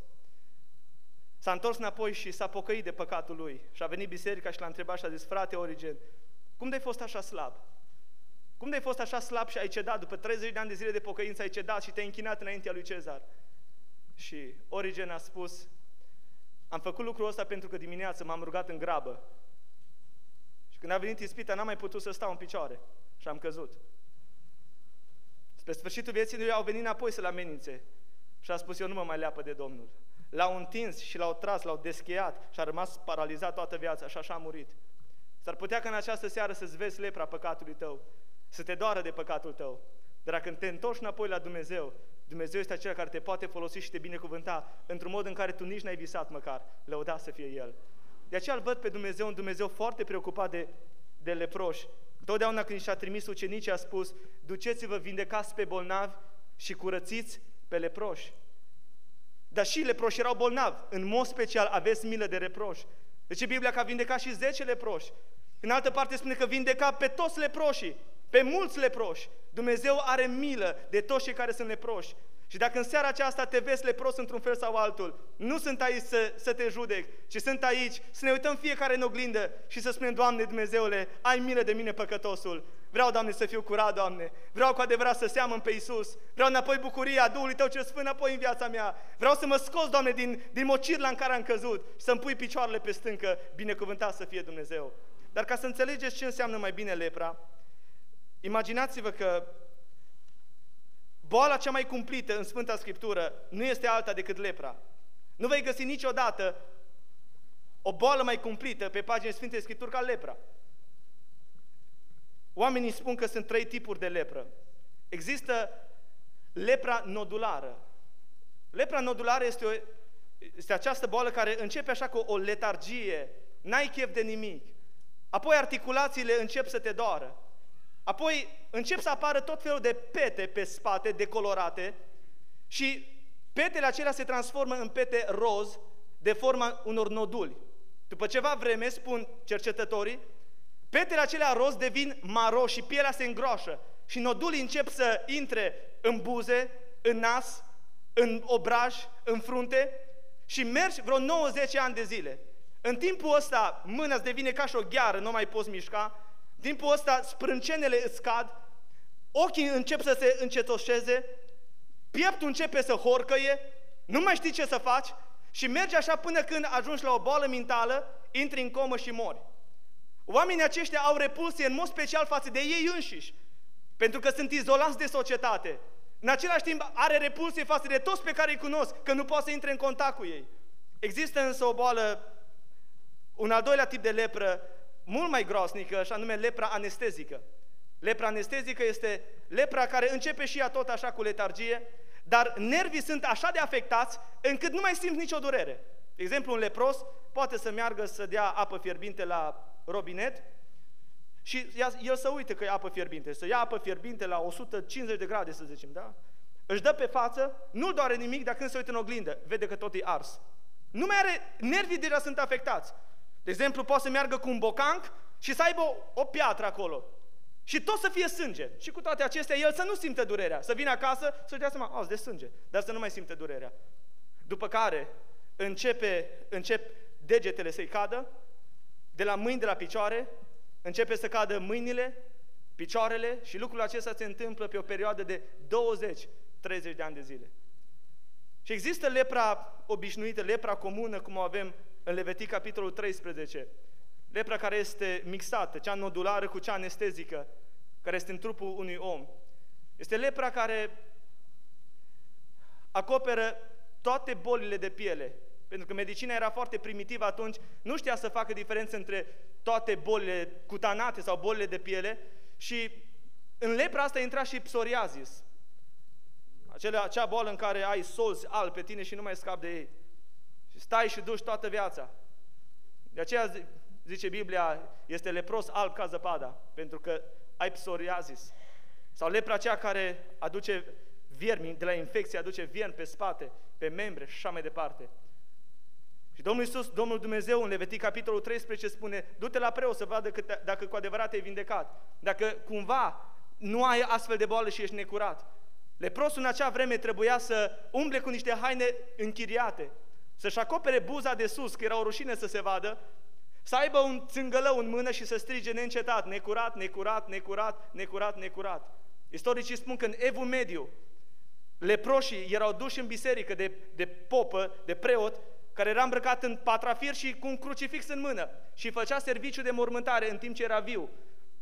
S-a întors înapoi și s-a pocăit de păcatul lui și a venit biserica și l-a întrebat și a zis, frate Origen, cum de-ai fost așa slab? Cum de-ai fost așa slab și ai cedat, după treizeci de ani de zile de pocăință ai cedat și te-ai închinat înaintea lui Cezar? Și Origen a spus, am făcut lucrul ăsta pentru că dimineață m-am rugat în grabă și când a venit ispita n-am mai putut să stau în picioare. și am căzut. Spre sfârșitul vieții lui au venit înapoi să-l amenințe și a spus, eu nu mă mai leapă de Domnul. L-au întins și l-au tras, l-au descheiat și a rămas paralizat toată viața și așa a murit. S-ar putea ca în această seară să-ți vezi lepra păcatului tău, să te doară de păcatul tău. Dar când te întorci înapoi la Dumnezeu, Dumnezeu este acela care te poate folosi și te binecuvânta într-un mod în care tu nici n-ai visat măcar. Lăudat să fie El. De aceea îl văd pe Dumnezeu, un Dumnezeu foarte preocupat de, de leproși. Totdeauna când și-a trimis ucenicii a spus, duceți-vă, vindecați pe bolnavi și curățiți pe leproși. Dar și leproși erau bolnavi. În mod special aveți milă de leproși. Deci Biblia că a vindecat și zece leproși. În altă parte spune că vindeca pe toți leproșii, pe mulți leproși. Dumnezeu are milă de toți cei care sunt leproși. Și dacă în seara aceasta te vezi lepros într-un fel sau altul, nu sunt aici să, să te judec, ci sunt aici să ne uităm fiecare în oglindă și să spunem, Doamne Dumnezeule, ai milă de mine păcătosul. Vreau, Doamne, să fiu curat, Doamne. Vreau cu adevărat să seamăn pe Iisus. Vreau înapoi bucuria Duhului Tău cel Sfânt înapoi în viața mea. Vreau să mă scoți, Doamne, din, din mocirla în care am căzut și să-mi pui picioarele pe stâncă, binecuvântat să fie Dumnezeu. Dar ca să înțelegeți ce înseamnă mai bine lepra, imaginați-vă că boala cea mai cumplită în Sfânta Scriptură nu este alta decât lepra. Nu vei găsi niciodată o boală mai cumplită pe paginile Sfintei Scripturi ca lepra. Oamenii spun că sunt trei tipuri de lepră. Există lepra nodulară. Lepra nodulară este, o, este această boală care începe așa cu o letargie, n-ai chef de nimic. Apoi articulațiile încep să te doară. Apoi încep să apară tot felul de pete pe spate, decolorate, și petele acelea se transformă în pete roz, de forma unor noduli. După ceva vreme, spun cercetătorii, petele acelea roz devin maro și pielea se îngroașă și nodulii încep să intre în buze, în nas, în obraj, în frunte și mergi vreo nouă zece ani de zile. În timpul ăsta mâna îți devine ca și o gheară, nu mai poți mișca. În timpul ăsta sprâncenele îți scad, ochii încep să se încetoșeze, pieptul începe să horcăie, nu mai știi ce să faci și mergi așa până când ajungi la o boală mentală, intri în comă și mori. Oamenii aceștia au repulsie în mod special față de ei înșiși, pentru că sunt izolați de societate. În același timp are repulsie față de toți pe care îi cunosc, că nu poate să intre în contact cu ei. Există însă o boală, un al doilea tip de lepră, mult mai groasnică, și anume lepra anestezică. Lepra anestezică este lepra care începe și ea tot așa cu letargie, dar nervii sunt așa de afectați încât nu mai simți nicio durere. De exemplu, un lepros poate să meargă să dea apă fierbinte la robinet și el să uite că e apă fierbinte, să ia apă fierbinte la o sută cincizeci de grade, să zicem, da? Își dă pe față, nu doare nimic, dar când se uită în oglindă, vede că tot e ars. Nu mai are, nervii deja sunt afectați. De exemplu, poate să meargă cu un bocanc și să aibă o, o piatră acolo. Și tot să fie sânge. Și cu toate acestea, el să nu simtă durerea. Să vină acasă, să-și dea seama, azi de sânge, dar să nu mai simtă durerea. După care începe, încep degetele să-i cadă, de la mâini, de la picioare, începe să cadă mâinile, picioarele și lucrul acesta se întâmplă pe o perioadă de douăzeci treizeci de ani de zile. Și există lepra obișnuită, lepra comună, cum o avem în Levitic, capitolul treisprezece. Lepra care este mixată, cea nodulară cu cea anestezică, care este în trupul unui om. Este lepra care acoperă toate bolile de piele. Pentru că medicina era foarte primitivă atunci, nu știa să facă diferență între toate bolile cutanate sau bolile de piele și în lepra asta intra și psoriazis. Acela, acea boală în care ai solzi albi pe tine și nu mai scapi de ei. Și stai și duci toată viața. De aceea zice Biblia, este lepros alb ca zăpada, pentru că ai psoriazis. Sau lepra aceea care aduce viermi, de la infecție aduce viermi pe spate, pe membre și așa mai departe. Și Domnul Iisus, Domnul Dumnezeu, în Levitic, capitolul treisprezece, spune, du-te la preot să vadă cât, dacă cu adevărat te-ai vindecat. Dacă cumva nu ai astfel de boală și ești necurat. Leprosul în acea vreme trebuia să umble cu niște haine închiriate, să-și acopere buza de sus, că era o rușine să se vadă, să aibă un țângălău în mână și să strige neîncetat, necurat, necurat, necurat, necurat, necurat. Istoricii spun că în Evul Mediu, leproșii erau duși în biserică de, de popă, de preot, care era îmbrăcat în patrafir și cu un crucifix în mână și făcea serviciu de mormântare în timp ce era viu.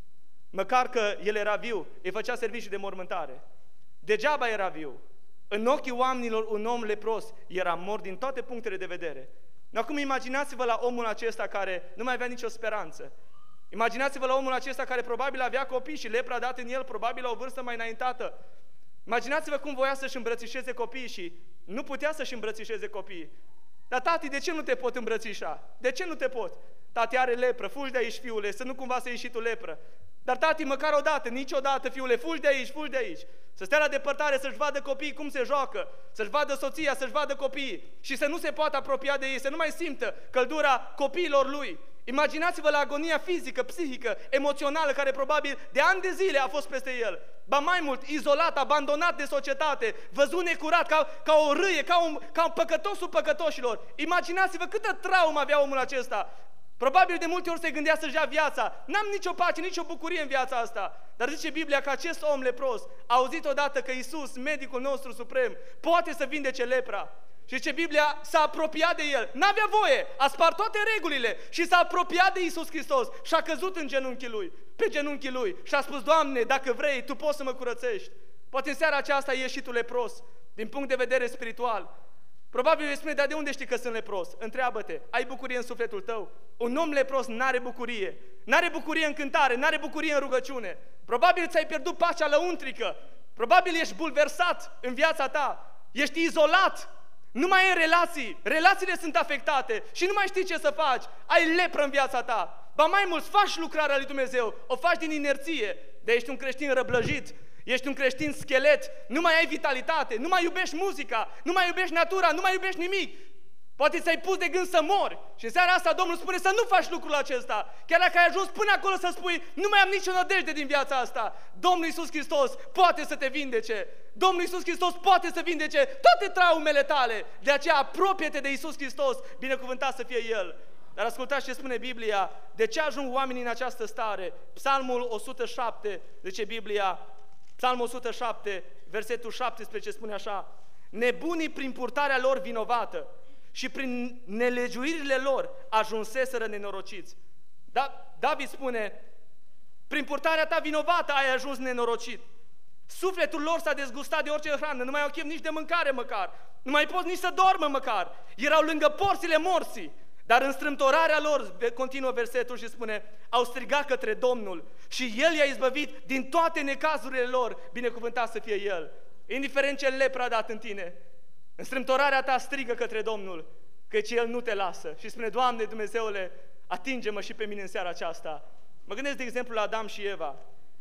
măcar că el era viu, îi făcea serviciu de mormântare. Degeaba era viu. În ochii oamenilor un om lepros era mort din toate punctele de vedere. Acum imaginați-vă la omul acesta care nu mai avea nicio speranță. Imaginați-vă la omul acesta care probabil avea copii și lepra dat în el, probabil la o vârstă mai înaintată. Imaginați-vă cum voia să-și îmbrățișeze copiii și nu putea să-și îmbrățișeze copiii. Dar tati, de ce nu te pot îmbrățișa? De ce nu te pot? Tati are lepră, fugi de aici, fiule, să nu cumva să ieși și tu lepră. Dar tati, măcar o dată, niciodată, fiule, fugi de aici, fugi de aici. Să stea la depărtare, să-și vadă copiii cum se joacă, să-și vadă soția, să-și vadă copiii și să nu se poată apropia de ei, să nu mai simtă căldura copiilor lui. Imaginați-vă la agonia fizică, psihică, emoțională, care probabil de ani de zile a fost peste el. Ba mai mult, izolat, abandonat de societate, văzut necurat, ca, ca o râie, ca un, ca un păcătosul păcătoșilor. Imaginați-vă câtă traumă avea omul acesta. Probabil de multe ori se gândea să-și ia viața. N-am nicio pace, nicio bucurie în viața asta. Dar zice Biblia că acest om lepros a auzit odată că Iisus, medicul nostru suprem, poate să vindece lepra. Și zice Biblia, s-a apropiat de el, n-avea voie, a spart toate regulile și s-a apropiat de Iisus Hristos și a căzut în genunchii lui, pe genunchii lui și a spus, Doamne, dacă vrei, Tu poți să mă curățești. Poate în seara aceasta ești și tu lepros, din punct de vedere spiritual. Probabil vei spune, dar de unde știi că sunt lepros? Întreabă-te, ai bucurie în sufletul tău? Un om lepros n-are bucurie, n-are bucurie în cântare, n-are bucurie în rugăciune. Probabil ți-ai pierdut pacea lăuntrică, probabil ești bulversat în viața ta, ești izolat, nu mai ai relații, relațiile sunt afectate și nu mai știi ce să faci, ai lepră în viața ta. Ba mai mult, faci lucrarea lui Dumnezeu, o faci din inerție, de ești un creștin răblăjit, ești un creștin schelet, nu mai ai vitalitate, nu mai iubești muzica, nu mai iubești natura, nu mai iubești nimic. Poate ți-ai pus de gând să mori și în seara asta Domnul spune să nu faci lucrul acesta. Chiar dacă ai ajuns până acolo să spui, nu mai am nicio nădejde din viața asta. Domnul Iisus Hristos poate să te vindece. Domnul Iisus Hristos poate să vindece toate traumele tale. De aceea apropie-te de Iisus Hristos, binecuvântat să fie El. Dar ascultați ce spune Biblia, de ce ajung oamenii în această stare? Psalmul o sută șapte, zice Biblia, Psalmul o sută șapte, versetul șaptesprezece spune așa, nebunii prin purtarea lor vinovată și prin nelegiuirile lor ajunseseră nenorociți. Da, David spune, prin purtarea ta vinovată ai ajuns nenorocit. Sufletul lor s-a dezgustat de orice hrană, nu mai au chef nici de mâncare măcar, nu mai pot nici să doarmă măcar. Erau lângă porțile morții, dar în strâmtorarea lor, continuă versetul și spune, au strigat către Domnul și El i-a izbăvit din toate necazurile lor, binecuvântat să fie El. Indiferent ce lepră a dat în tine, în strâmtorarea ta strigă către Domnul, căci El nu te lasă și spune, Doamne Dumnezeule, atinge-mă și pe mine în seara aceasta. Mă gândesc de exemplu la Adam și Eva,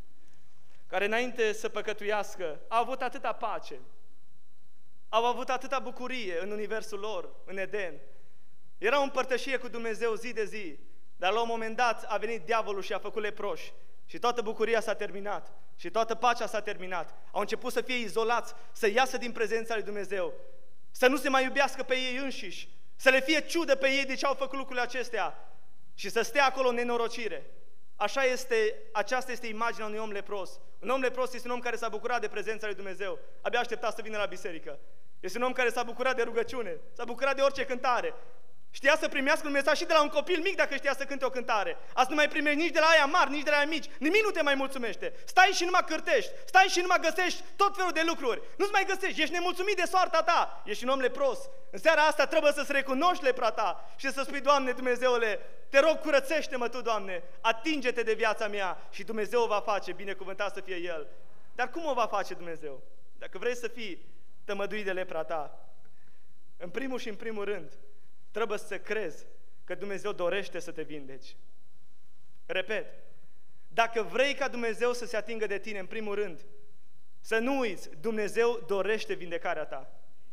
care înainte să păcătuiască, au avut atâta pace, au avut atâta bucurie în universul lor, în Eden. Erau în părtășie cu Dumnezeu zi de zi, dar la un moment dat a venit diavolul și a făcut leproși și toată bucuria s-a terminat și toată pacea s-a terminat. Au început să fie izolați, să iasă din prezența lui Dumnezeu, să nu se mai iubească pe ei înșiși, să le fie ciudă pe ei de ce au făcut lucrurile acestea și să stea acolo în nenorocire. Așa este, aceasta este imaginea unui om lepros. Un om lepros este un om care s-a bucurat de prezența lui Dumnezeu, abia aștepta să vină la biserică. Este un om care s-a bucurat de rugăciune, s-a bucurat de orice cântare. Știa să primească un mesaj și de la un copil mic dacă știa să cânte o cântare. Azi nu mai primești nici de la aia mari, nici de la aia mici. Nimic nu te mai mulțumește. Stai și numai cârtești, stai și numai găsești tot felul de lucruri. Nu-ți mai găsești, ești nemulțumit de soarta ta. Ești un om lepros. În seara asta trebuie să-ți recunoști lepra ta și să spui, Doamne Dumnezeule, te rog, curățește-mă Tu, Doamne, atinge-te de viața mea și Dumnezeu o va face, binecuvântat să fie El. Dar cum o va face Dumnezeu? Dacă vrei să fii tămăduit de lepra ta, în primul și în primul rând, trebuie să crezi că Dumnezeu dorește să te vindeci. Repet, dacă vrei ca Dumnezeu să se atingă de tine, în primul rând, să nu uiți, Dumnezeu dorește vindecarea ta.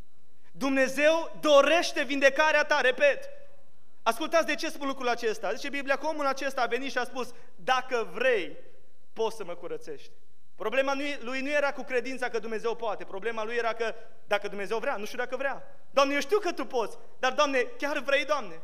Dumnezeu dorește vindecarea ta, repet. Ascultați de ce spun lucrul acesta. Zice Biblia că omul acesta a venit și a spus, dacă vrei, poți să mă curățești. Problema lui nu era cu credința că Dumnezeu poate, problema lui era că dacă Dumnezeu vrea, nu știu dacă vrea. Doamne, eu știu că Tu poți, dar Doamne, chiar vrei, Doamne?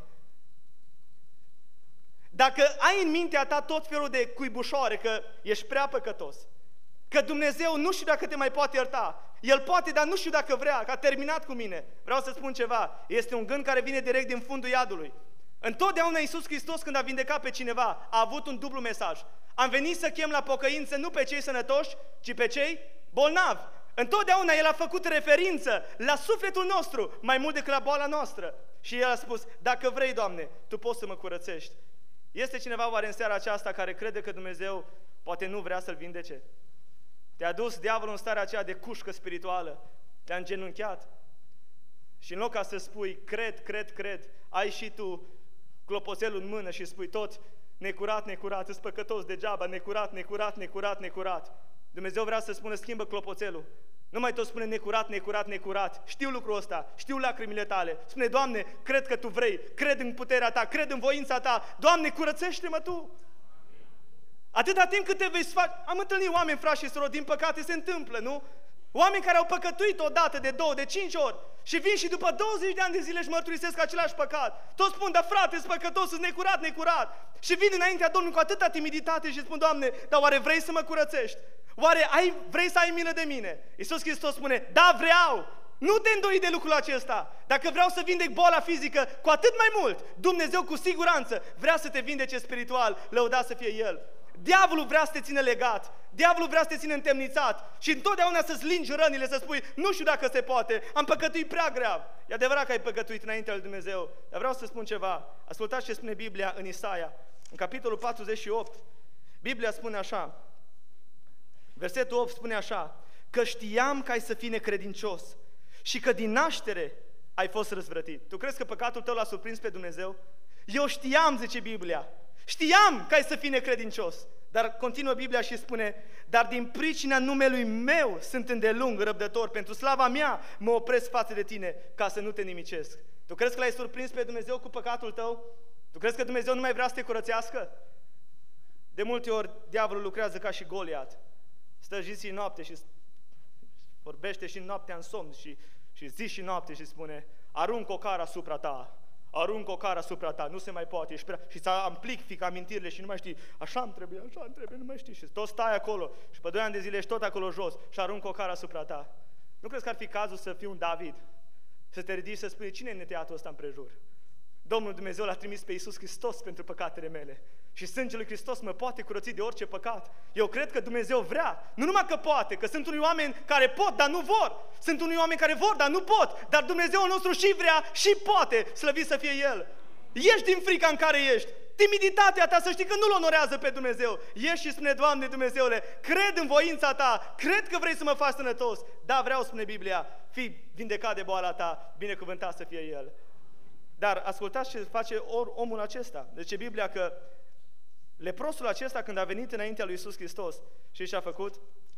Dacă ai în mintea ta tot felul de cuibușoare că ești prea păcătos, că Dumnezeu nu știu dacă te mai poate ierta, El poate, dar nu știu dacă vrea, că a terminat cu mine. Vreau să spun ceva, este un gând care vine direct din fundul iadului. Întotdeauna Iisus Hristos, când a vindecat pe cineva, a avut un dublu mesaj. Am venit să chem la pocăință nu pe cei sănătoși, ci pe cei bolnavi. Întotdeauna El a făcut referință la sufletul nostru, mai mult decât la boala noastră. Și El a spus, dacă vrei, Doamne, Tu poți să mă curățești. Este cineva oare în seara aceasta care crede că Dumnezeu poate nu vrea să-l vindece? Te-a dus diavolul în starea aceea de cușcă spirituală, te-a îngenunchiat. Și în loc ca să spui, cred, cred, cred, ai și tu clopoțelul în mână și spui tot, necurat, necurat, îți păcătos degeaba, necurat, necurat, necurat, necurat. Dumnezeu vrea să spună, schimbă clopoțelul. Nu mai tot spune necurat, necurat, necurat. Știu lucrul ăsta, știu lacrimile tale. Spune, Doamne, cred că Tu vrei, cred în puterea Ta, cred în voința Ta. Doamne, curățește-mă Tu! Atâta timp cât te vei face... Am întâlnit oameni, frați și surori, din păcate se întâmplă, nu? Oameni care au păcătuit odată, de două, de cinci ori și vin și după douăzeci de ani de zile își mărturisesc același păcat. Toți spun, da frate, sunt păcătos, sunt necurat, necurat. Și vin înaintea Domnului cu atâta timiditate și spun, Doamne, dar oare vrei să mă curățești? Oare ai, vrei să ai milă de mine? Iisus Hristos spune, da, vreau! Nu te îndoi de lucrul acesta. Dacă vreau să vindec boala fizică, cu atât mai mult, Dumnezeu cu siguranță vrea să te vindece spiritual, lăudat să fie El. Diavolul vrea să te țină legat, diavolul vrea să te țină întemnițat și întotdeauna să-ți lingi rănile, să spui, nu știu dacă se poate, am păcătuit prea grav. E adevărat că ai păcătuit înaintea lui Dumnezeu, dar vreau să spun ceva. Ascultați ce spune Biblia în Isaia, în capitolul patruzeci și opt. Biblia spune așa, versetul opt spune așa, că știam că ai să fii necredincios și că din naștere ai fost răzvrătit. Tu crezi că păcatul tău l-a surprins pe Dumnezeu? Eu știam, zice Biblia, știam că ai să fii necredincios. Dar continuă Biblia și spune, dar din pricina numelui meu sunt îndelung răbdător, pentru slava mea mă opresc față de tine, ca să nu te nimicesc. Tu crezi că l-ai surprins pe Dumnezeu cu păcatul tău? Tu crezi că Dumnezeu nu mai vrea să te curățească? De multe ori diavolul lucrează ca și Goliat. Stă zi și noapte și vorbește și noaptea în somn și, și zi și noapte și spune, arunc o cară asupra ta. Arunc o cară asupra ta, nu se mai poate, ești prea... și să amplific amintirile și nu mai știi, așa îmi trebuie, așa îmi trebuie, nu mai știi. Și tot stai acolo și pe doi ani de zile ești tot acolo jos și arunc o cară asupra ta. Nu crezi că ar fi cazul să fii un David? Să te ridici să spui, cine e neteatul ăsta împrejur? Domnul Dumnezeu l-a trimis pe Iisus Hristos pentru păcatele mele. Și sângele lui Hristos mă poate curăți de orice păcat. Eu cred că Dumnezeu vrea, nu numai că poate, că sunt unii oameni care pot, dar nu vor. Sunt unii oameni care vor, dar nu pot. Dar Dumnezeul nostru și vrea și poate, slăvit să fie El. Ești din frica în care ești. Timiditatea ta, să știi că nu-L onorează pe Dumnezeu. Ieși și spune, Doamne Dumnezeule, cred în voința Ta, cred că vrei să mă faci sănătos. Da, vreau, spune Biblia, fii vindecat de boala ta, binecuvântat să fie El. Dar ascultați ce face or, omul acesta. Deci Biblia că leprosul acesta, când a venit înaintea lui Iisus Hristos, și ce a făcut?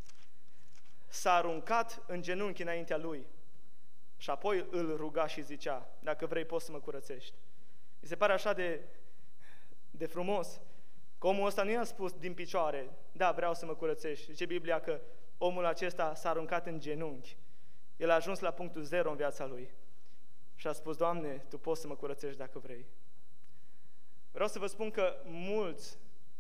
S-a aruncat în genunchi înaintea lui și apoi îl ruga și zicea, dacă vrei poți să mă curățești. Mi se pare așa de, de frumos că omul ăsta nu i-a spus din picioare, da, vreau să mă curățești. Zice Biblia că omul acesta s-a aruncat în genunchi. El a ajuns la punctul zero în viața lui și a spus, Doamne, Tu poți să mă curățești dacă vrei. Vreau să vă spun că mulți,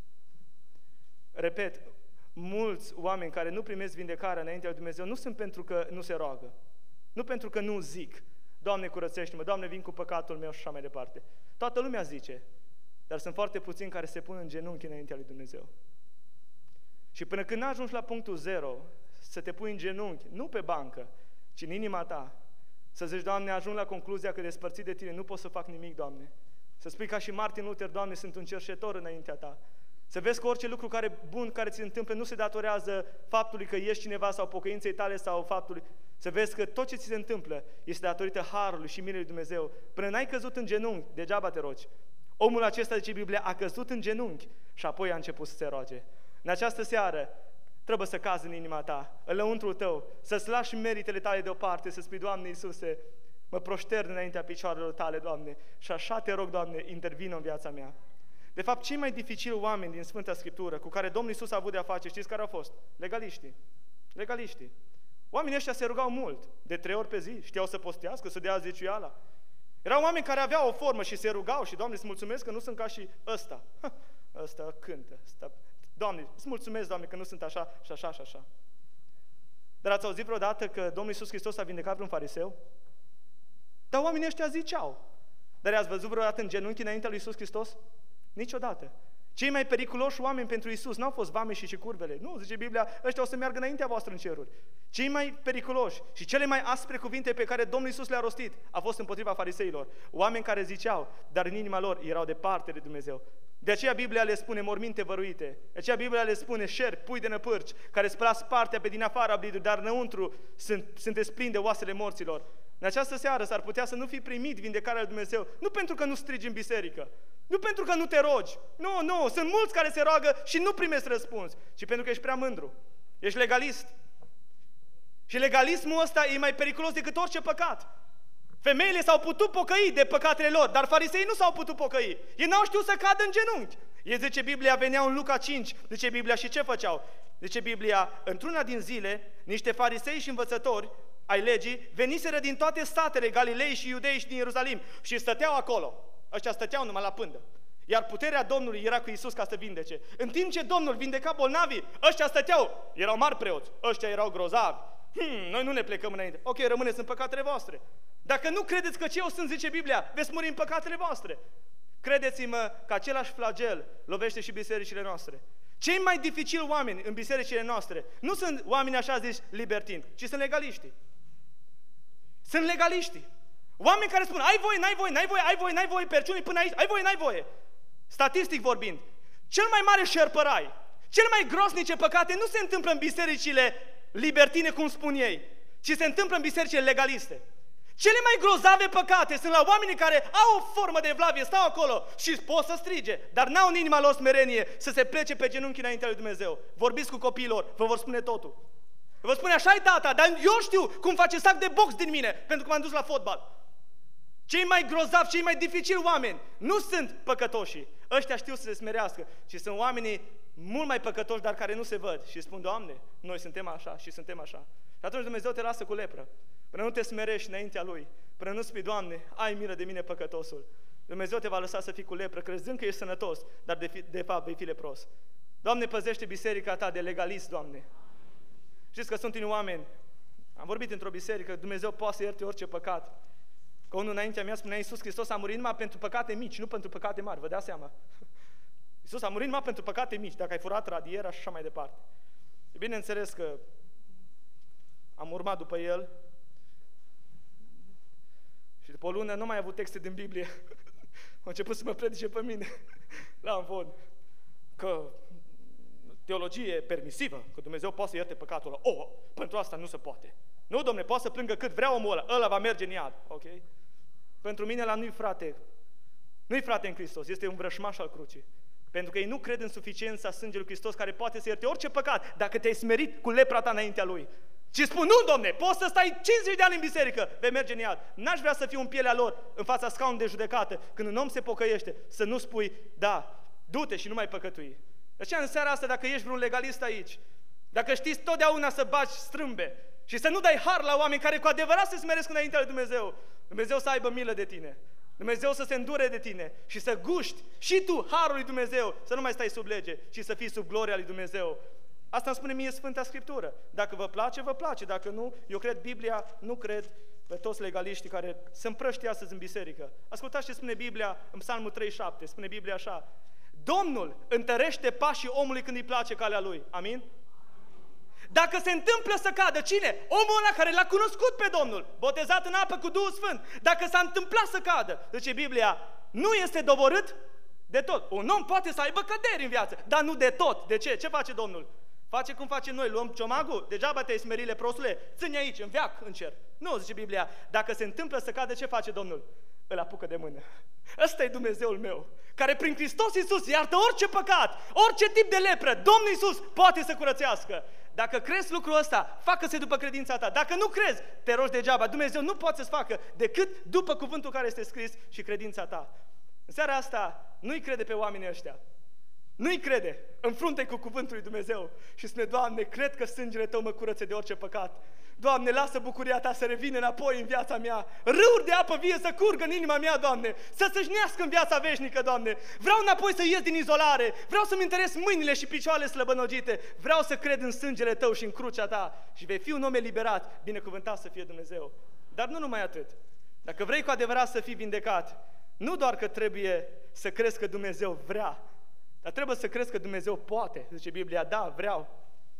repet, mulți oameni care nu primesc vindecarea înaintea lui Dumnezeu nu sunt pentru că nu se roagă, nu pentru că nu zic, Doamne, curățește-mă, Doamne, vin cu păcatul meu și așa mai departe. Toată lumea zice, dar sunt foarte puțini care se pun în genunchi înaintea lui Dumnezeu. Și până când ajungi la punctul zero, să te pui în genunchi, nu pe bancă, ci în inima ta, să zici, Doamne, ajung la concluzia că despărțit de Tine nu pot să fac nimic, Doamne. Să spui ca și Martin Luther, Doamne, sunt un cerșetor înaintea Ta. Să vezi că orice lucru care bun care ți se întâmplă nu se datorează faptului că ești cineva sau pocăinței tale sau faptului. Să vezi că tot ce ți se întâmplă este datorită harului și milei lui Dumnezeu. Până n-ai căzut în genunchi, degeaba te rogi. Omul acesta, zice Biblia, a căzut în genunchi și apoi a început să se roage. În această seară trebuie să cazi în inima ta, în lăuntrul tău, să-ți lași meritele tale deoparte, să spui, Doamne Iisuse, mă proștern înaintea picioarelor Tale, Doamne, și așa Te rog, Doamne, intervină în viața mea. De fapt, cei mai dificili oameni din Sfânta Scriptură cu care Domnul Iisus a avut de-a face, știți care au fost? Legaliștii. Legaliștii. Oamenii ăștia se rugau mult, de trei ori pe zi, știau să postească, să dea zeciuiala. Erau oameni care aveau o formă și se rugau și, Doamne, îți mulțumesc că nu sunt ca și ăsta. Ha, ăsta cântă. Ăsta. Doamne, îți mulțumesc, Doamne, că nu sunt așa și așa și așa. Dar ați auzit vreodată că Domnul Iisus Hristos a vindecat vreun fariseu? Dar oamenii ăștia ziceau. Dar i-ați văzut vreodată în genunchi înaintea lui Iisus Hristos? Niciodată. Cei mai periculoși oameni pentru Iisus n-au fost vameșii și curvele. Nu, zice Biblia, ăștia o să meargă înaintea voastră în ceruri. Cei mai periculoși și cele mai aspre cuvinte pe care Domnul Iisus le-a rostit a fost împotriva fariseilor. Oameni care ziceau, dar în inima lor erau departe de Dumnezeu. De aceea Biblia le spune morminte văruite. De aceea Biblia le spune șerpi, pui de năpârci, care spălați partea pe din afară bliduri, dar înăuntru sunt, sunteți plini de oasele morților. În această seară s-ar putea să nu fi primit vindecarea lui Dumnezeu, nu pentru că nu strigi în biserică, nu pentru că nu te rogi, nu, nu, sunt mulți care se roagă și nu primesc răspuns, ci pentru că ești prea mândru, ești legalist. Și legalismul ăsta e mai periculos decât orice păcat. Femeile s-au putut pocăi de păcatele lor, dar fariseii nu s-au putut pocăi. Ei n-au știut să cadă în genunchi. Ei, zice Biblia, veneau în Luca cinci, zice Biblia, și ce făceau? Zice Biblia, într-una din zile, niște farisei și învățători ai legii veniseră din toate statele Galilei și Iudei și din Ierusalim și stăteau acolo. Ăștia stăteau numai la pândă. Iar puterea Domnului era cu Iisus ca să vindece. În timp ce Domnul vindeca bolnavii, ăștia stăteau, erau mari preoți, ăștia erau grozavi. Hmm, noi nu ne plecăm înainte. Ok, rămâneți în păcatele voastre. Dacă nu credeți că ce eu sunt, zice Biblia, veți muri în păcatele voastre. Credeți-mă că același flagel lovește și bisericile noastre. Cei mai dificili oameni în bisericile noastre nu sunt oameni așa zici libertini, ci sunt legaliștii. Sunt legaliștii. Oameni care spun, ai voie, n-ai voie, n-ai voie, ai voie, n-ai voie, perciunii până aici, ai voie, n-ai voie. Statistic vorbind, cel mai mare șerpărai, cel mai grosnice păcate nu se întâmplă în bisericile libertine, cum spun ei, ci se întâmplă în bisericile legaliste. Cele mai grozave păcate sunt la oamenii care au o formă de evlavie, stau acolo și pot să strige, dar n-au în inima lor smerenie să se plece pe genunchi înaintea lui Dumnezeu. Vorbiți cu copiilor, vă vor spune totul. Vă spune, așa-i tata, dar eu știu cum face sac de box din mine, pentru că m-am dus la fotbal. Cei mai grozavi, cei mai dificili oameni nu sunt păcătoșii. Ăștia știu să se smerească, ci sunt oamenii mult mai păcătoși, dar care nu se văd și spun, Doamne, noi suntem așa și suntem așa. Și atunci Dumnezeu te lasă cu lepră. Până nu te smerești înaintea Lui, până nu spui, Doamne, ai milă de mine păcătosul. Dumnezeu te va lăsa să fii cu lepră, crezând că ești sănătos, dar de, fi, de fapt vei fi lepros. Doamne, păzește biserica Ta de legalist, Doamne. Știți că sunt unii oameni, am vorbit într-o biserică, Dumnezeu poate să ierte orice păcat. Că unul înaintea mea spunea, Iisus Hristos a murit numai pentru păcate mici, nu pentru păcate mari, vă dați seama? Iisus a murit numai pentru păcate mici, dacă ai furat radiera și așa mai departe. E bineînțeles că am urmat după El și după o lună nu mai am avut texte din Biblie. Am început să mă predice pe mine la învod că teologie permisivă, că Dumnezeu poate să ierte păcatul ăla. Oh, pentru asta nu se poate. Nu, Dom'le, poate să plângă cât vrea omul ăla, ăla va merge în iad, ok? Pentru mine ăla nu-i frate, nu-i frate în Hristos, este un vrășmaș al crucii. Pentru că ei nu cred în suficiența sângelui Hristos care poate să ierte orice păcat dacă te-ai smerit cu lepra ta înaintea Lui. Și spun, nu, Dom'le, poți să stai cincizeci de ani în biserică, vei merge în iad. N-aș vrea să fiu în pielea lor, în fața scaunului de judecată, când un om se pocăiește, să nu spui, da, du-te și nu mai păcătui. De aceea, în seara asta, dacă ești vreun legalist aici, dacă știți totdeauna să bagi strâmbe și să nu dai har la oameni care cu adevărat se smeresc înaintea lui Dumnezeu, Dumnezeu să aibă milă de tine, Dumnezeu să se îndure de tine și să guști și tu harul lui Dumnezeu, să nu mai stai sub lege, ci să fii sub gloria lui Dumnezeu. Asta îmi spune mie Sfânta Scriptură. Dacă vă place, vă place. Dacă nu, eu cred Biblia, nu cred pe toți legaliștii care se împrăștie astăzi în biserică. Ascultați ce spune Biblia în Psalmul treizeci și șapte. Spune Biblia așa: Domnul întărește pașii omului când îi place calea lui. Amin? Dacă se întâmplă să cadă, cine? Omul ăla care l-a cunoscut pe Domnul, botezat în apă cu Duhul Sfânt. Dacă s-a întâmplat să cadă, zice Biblia, nu este doborât de tot. Un om poate să aibă căderi în viață, dar nu de tot. De ce? Ce face Domnul? Face cum facem noi, luăm ciomagul, degeaba te-ai smerit, leprosule, ține aici, în veac, în cer. Nu, zice Biblia, dacă se întâmplă să cadă, ce face Domnul? Îl apucă de mână. Ăsta e Dumnezeul meu, care prin Hristos Iisus iartă orice păcat, orice tip de lepră. Domnul Iisus poate să curățească. Dacă crezi lucrul ăsta, facă-se după credința ta. Dacă nu crezi, te rogi degeaba. Dumnezeu nu poate să-ți facă decât după cuvântul care este scris și credința ta. În seara asta, nu-i crede pe oamenii ăștia. Nu-i crede, înfrunte cu cuvântul lui Dumnezeu și spune, Doamne, cred că sângele Tău mă curățe de orice păcat. Doamne, lasă bucuria Ta să revină înapoi în viața mea. Râuri de apă vie să curgă în inima mea, Doamne, să sășnească în viața veșnică, Doamne. Vreau înapoi să ies din izolare, vreau să-mi întăresc mâinile și picioarele slăbănogite, vreau să cred în sângele Tău și în crucea Ta și vei fi un om eliberat, binecuvântat să fie Dumnezeu. Dar nu numai atât. Dacă vrei cu adevărat să fii vindecat, nu doar că trebuie să crezi că Dumnezeu vrea, Dar trebuie să crezi că Dumnezeu poate. Zice Biblia, da, vreau.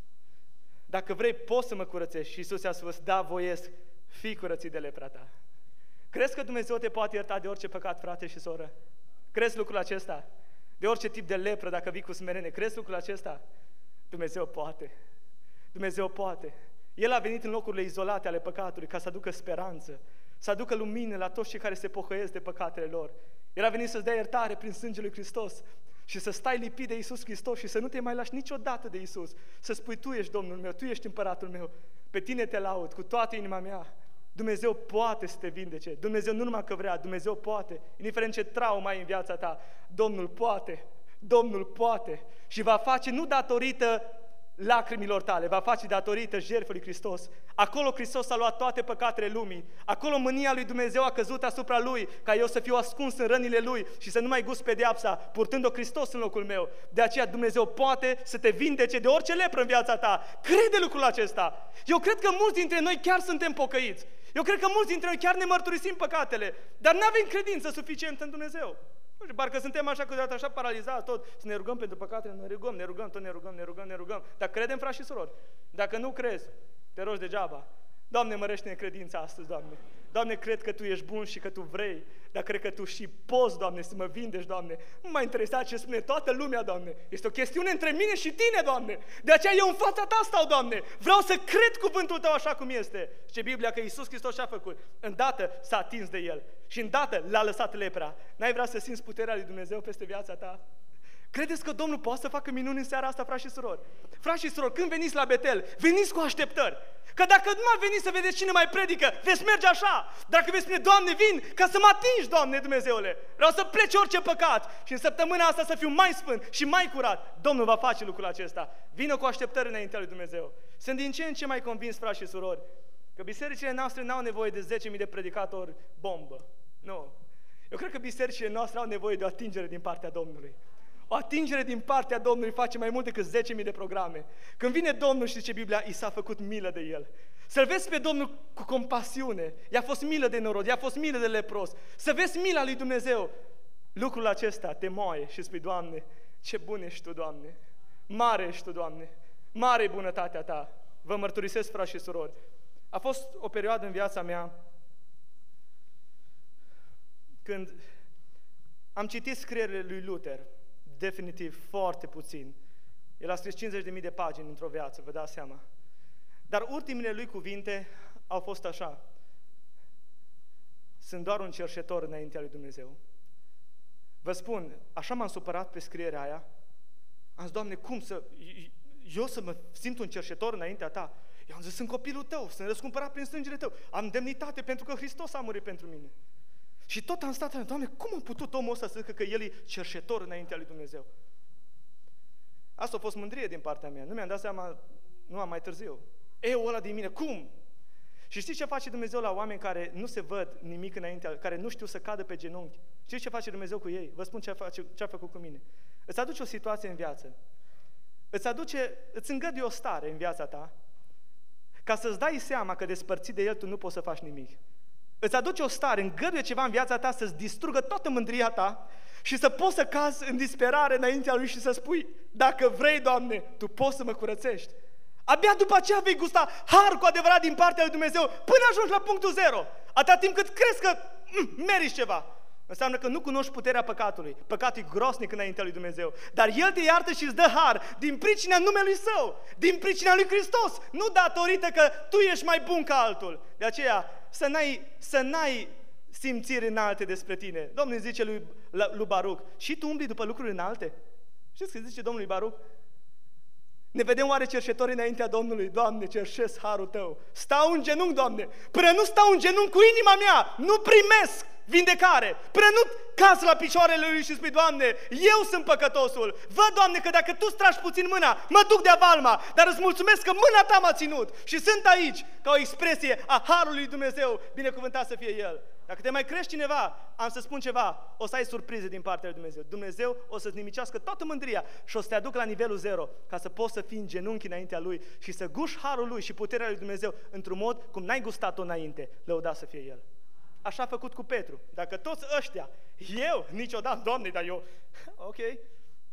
Dacă vrei, poți să mă curățești. Și Iisus i-a spus, da, voiesc, fii curățit de lepra ta. Crezi că Dumnezeu te poate ierta de orice păcat, frate și soră? Crezi lucrul acesta? De orice tip de lepră, dacă vii cu smerenie, crezi lucrul acesta? Dumnezeu poate. Dumnezeu poate. El a venit în locurile izolate ale păcatului ca să aducă speranță, să aducă lumină la toți cei care se pocăiesc de păcatele lor. El a venit să-ți dea iertare prin sângele lui Hristos și să stai lipit de Iisus Hristos și să nu te mai lași niciodată de Iisus. Să spui, tu ești Domnul meu, tu ești împăratul meu, pe tine te laud cu toată inima mea. Dumnezeu poate să te vindece. Dumnezeu nu numai că vrea, Dumnezeu poate. Indiferent ce traumă ai în viața ta, Domnul poate. Domnul poate. Și va face nu datorită lacrimilor tale, va face datorită jertfei lui Hristos. Acolo Hristos a luat toate păcatele lumii. Acolo mânia lui Dumnezeu a căzut asupra Lui, ca eu să fiu ascuns în rănile Lui și să nu mai gust pedeapsa, purtând-o Hristos în locul meu. De aceea Dumnezeu poate să te vindece de orice lepră în viața ta. Crede lucrul acesta. Eu cred că mulți dintre noi chiar suntem pocăiți. Eu cred că mulți dintre noi chiar ne mărturisim păcatele, dar nu avem credință suficientă în Dumnezeu. Nu știu, parcă suntem așa câteodată așa paralizați tot, să ne rugăm pentru păcatele, ne rugăm, ne rugăm, tot ne rugăm, ne rugăm, ne rugăm. Dar credem, frați și surori. Dacă nu crezi, te rogi degeaba. Doamne, mărește-ne credința astăzi, Doamne. Doamne, cred că Tu ești bun și că Tu vrei, dar cred că Tu și poți, Doamne, să mă vindești, Doamne. Nu m-a interesat ce spune toată lumea, Doamne. Este o chestiune între mine și Tine, Doamne. De aceea eu în fața Ta stau, Doamne. Vreau să cred cuvântul Tău așa cum este. Zice Biblia că Iisus Hristos ce-a făcut? Îndată s-a atins de El și îndată l-a lăsat lepra. N-ai vrea să simți puterea lui Dumnezeu peste viața ta? Credeți că Domnul poate să facă minuni în seara asta, frați și surori? Frați și surori, când veniți la Betel, veniți cu așteptări. Că dacă nu mai veniți să vedeți cine mai predică, veți merge așa. Dacă veți spune, Doamne, vin ca să mă atingi, Doamne Dumnezeule. Vreau să plece orice păcat și în săptămâna asta să fiu mai sfânt și mai curat. Domnul va face lucrul acesta. Vină cu așteptări înaintea lui Dumnezeu. Sunt din ce în ce mai convins, frați și surori, că bisericile noastre n-au nevoie de zece mii de predicatori bombă. Nu. Eu cred că bisericile noastre au nevoie de o atingere din partea Domnului. O atingere din partea Domnului face mai mult decât zece mii de programe. Când vine Domnul și zice Biblia, i s-a făcut milă de el. Să-L vezi pe Domnul cu compasiune. I-a fost milă de norod, i-a fost milă de lepros. Să vezi mila lui Dumnezeu. Lucrul acesta te moaie și spui, Doamne, ce bun ești Tu, Doamne. Mare ești Tu, Doamne. Mare e bunătatea Ta. Vă mărturisesc, frați și surori. A fost o perioadă în viața mea când am citit scrierile lui Luther. Definitiv foarte puțin. El a scris cincizeci de mii de pagini într-o viață, vă dați seama. Dar ultimele lui cuvinte au fost așa. Sunt doar un cerșetor înaintea lui Dumnezeu. Vă spun, așa m-am supărat pe scrierea aia. Am zis, Doamne, cum să... Eu să mă simt un cerșetor înaintea Ta? Eu am zis, sunt copilul Tău, sunt răscumpărat prin sângele Tău. Am demnitate pentru că Hristos a murit pentru mine. Și tot am stat, Doamne, cum a putut omul ăsta să zică că el e cerșetor înaintea lui Dumnezeu? Asta a fost mândrie din partea mea. Nu mi-am dat seama, nu am mai târziu. Eu ăla din mine, cum? Și știți ce face Dumnezeu la oameni care nu se văd nimic înaintea, care nu știu să cadă pe genunchi? Știți ce face Dumnezeu cu ei? Vă spun ce a, face, ce a făcut cu mine. Îți aduce o situație în viață. Îți aduce, îți îngăduie o stare în viața ta, ca să-ți dai seama că despărțit de El tu nu poți să faci nimic. Îți aduce o stare, îngăduie ceva în viața ta să-ți distrugă toată mândria ta și să poți să cazi în disperare înaintea Lui și să spui, dacă vrei, Doamne, Tu poți să mă curățești. Abia după aceea vei gusta har cu adevărat din partea lui Dumnezeu până ajungi la punctul zero. Atâta timp cât crezi că mm, meriți ceva. Înseamnă că nu cunoști puterea păcatului. Păcatul e grosnic înaintea lui Dumnezeu. Dar El te iartă și îți dă har din pricina numelui Său, din pricina lui Hristos, nu datorită că tu ești mai bun ca altul. De aceea, să n-ai, să n-ai simțiri înalte despre tine. Domnul zice lui, lui Baruc, și tu umbli după lucruri înalte? Știți că zice Domnului Baruc? Ne vedem oare cerșetori înaintea Domnului? Doamne, cerșesc harul Tău. Stau în genunchi, Doamne. Până nu stau în genunchi cu inima mea, nu primesc vindecare. Până nu caz la picioarele Lui și spui, Doamne, eu sunt păcătosul. Văd, Doamne, că dacă Tu stragi puțin mâna, mă duc de-a valma, dar îți mulțumesc că mâna Ta m-a ținut și sunt aici ca o expresie a harului lui Dumnezeu, binecuvântat să fie El. Dacă te mai crești cineva, am să spun ceva, o să ai surprize din partea lui Dumnezeu. Dumnezeu o să-ți nimicească toată mândria și o să te aducă la nivelul zero, ca să poți să fii în genunchi înaintea Lui și să guși harul Lui și puterea lui Dumnezeu într-un mod cum n-ai gustat-o înainte. Lăudat să fie El. Așa a făcut cu Petru. Dacă toți ăștia, eu niciodată, Doamne, dar eu, ok,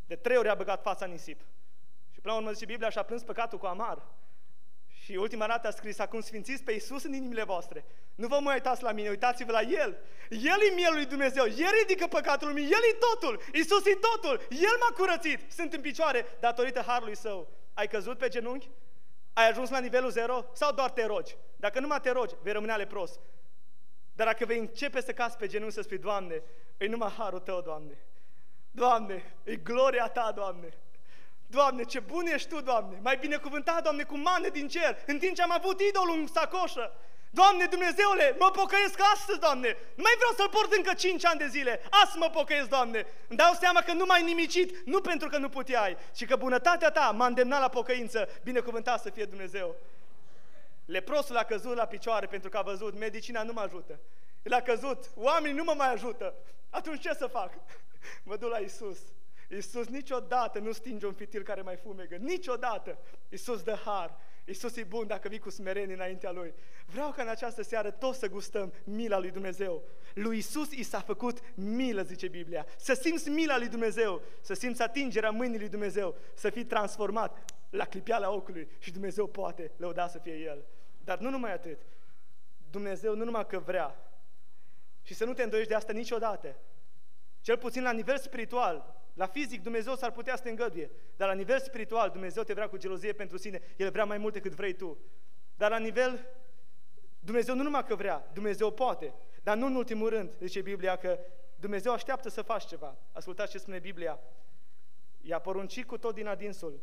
De trei ori a băgat fața în nisip. Și până la urmă zice Biblia, și-a plâns păcatul cu amar. Și ultima dată a scris, acum sfințiți pe Iisus în inimile voastre. Nu vă mai uitați la mine, uitați-vă la El. El e mielul lui Dumnezeu, El ridică păcatul lumii, El e totul, Iisus e totul, El m-a curățit. Sunt în picioare datorită harului Său. Ai căzut pe genunchi? Ai ajuns la nivelul zero? Sau doar te rogi? Dacă numai te rogi, vei rămâne lepros. Dar dacă vei începe să cazi pe genunchi să spui, Doamne, e numai harul Tău, Doamne. Doamne, e gloria Ta, Doamne. Doamne, ce bun ești Tu, Doamne! M-ai binecuvântat, Doamne, cu mane din cer, în timp ce am avut idolul în sacoșă. Doamne, Dumnezeule, mă pocăiesc astăzi, Doamne! Nu mai vreau să-L port încă cinci ani de zile. Astăzi mă pocăiesc, Doamne! Îmi dau seama că nu m-ai nimicit, nu pentru că nu puteai, ci că bunătatea Ta m-a îndemnat la pocăință. Binecuvântat să fie Dumnezeu! Leprosul a căzut la picioare pentru că a văzut, medicina nu mă ajută. El a căzut, oamenii nu mă mai ajută. Atunci ce să fac? Mă duc la Iisus. Iisus niciodată nu stinge un fitil care mai fumegă, niciodată. Iisus dă har, Iisus e bun dacă vii cu smerenie înaintea Lui. Vreau ca în această seară toți să gustăm mila lui Dumnezeu. Lui Iisus i s-a făcut milă, zice Biblia. Să simți mila lui Dumnezeu, să simți atingerea mâinii lui Dumnezeu, să fii transformat la clipeala ocului și Dumnezeu poate lăuda să fie El. Dar nu numai atât, Dumnezeu nu numai că vrea, și să nu te îndoiești de asta niciodată, cel puțin la nivel spiritual. La fizic Dumnezeu s-ar putea să te îngăduie, dar la nivel spiritual Dumnezeu te vrea cu gelozie pentru sine, El vrea mai mult decât vrei tu. Dar la nivel, Dumnezeu nu numai că vrea, Dumnezeu poate, dar nu în ultimul rând, zice Biblia, că Dumnezeu așteaptă să faci ceva. Ascultați ce spune Biblia. I-a poruncit cu tot din adinsul.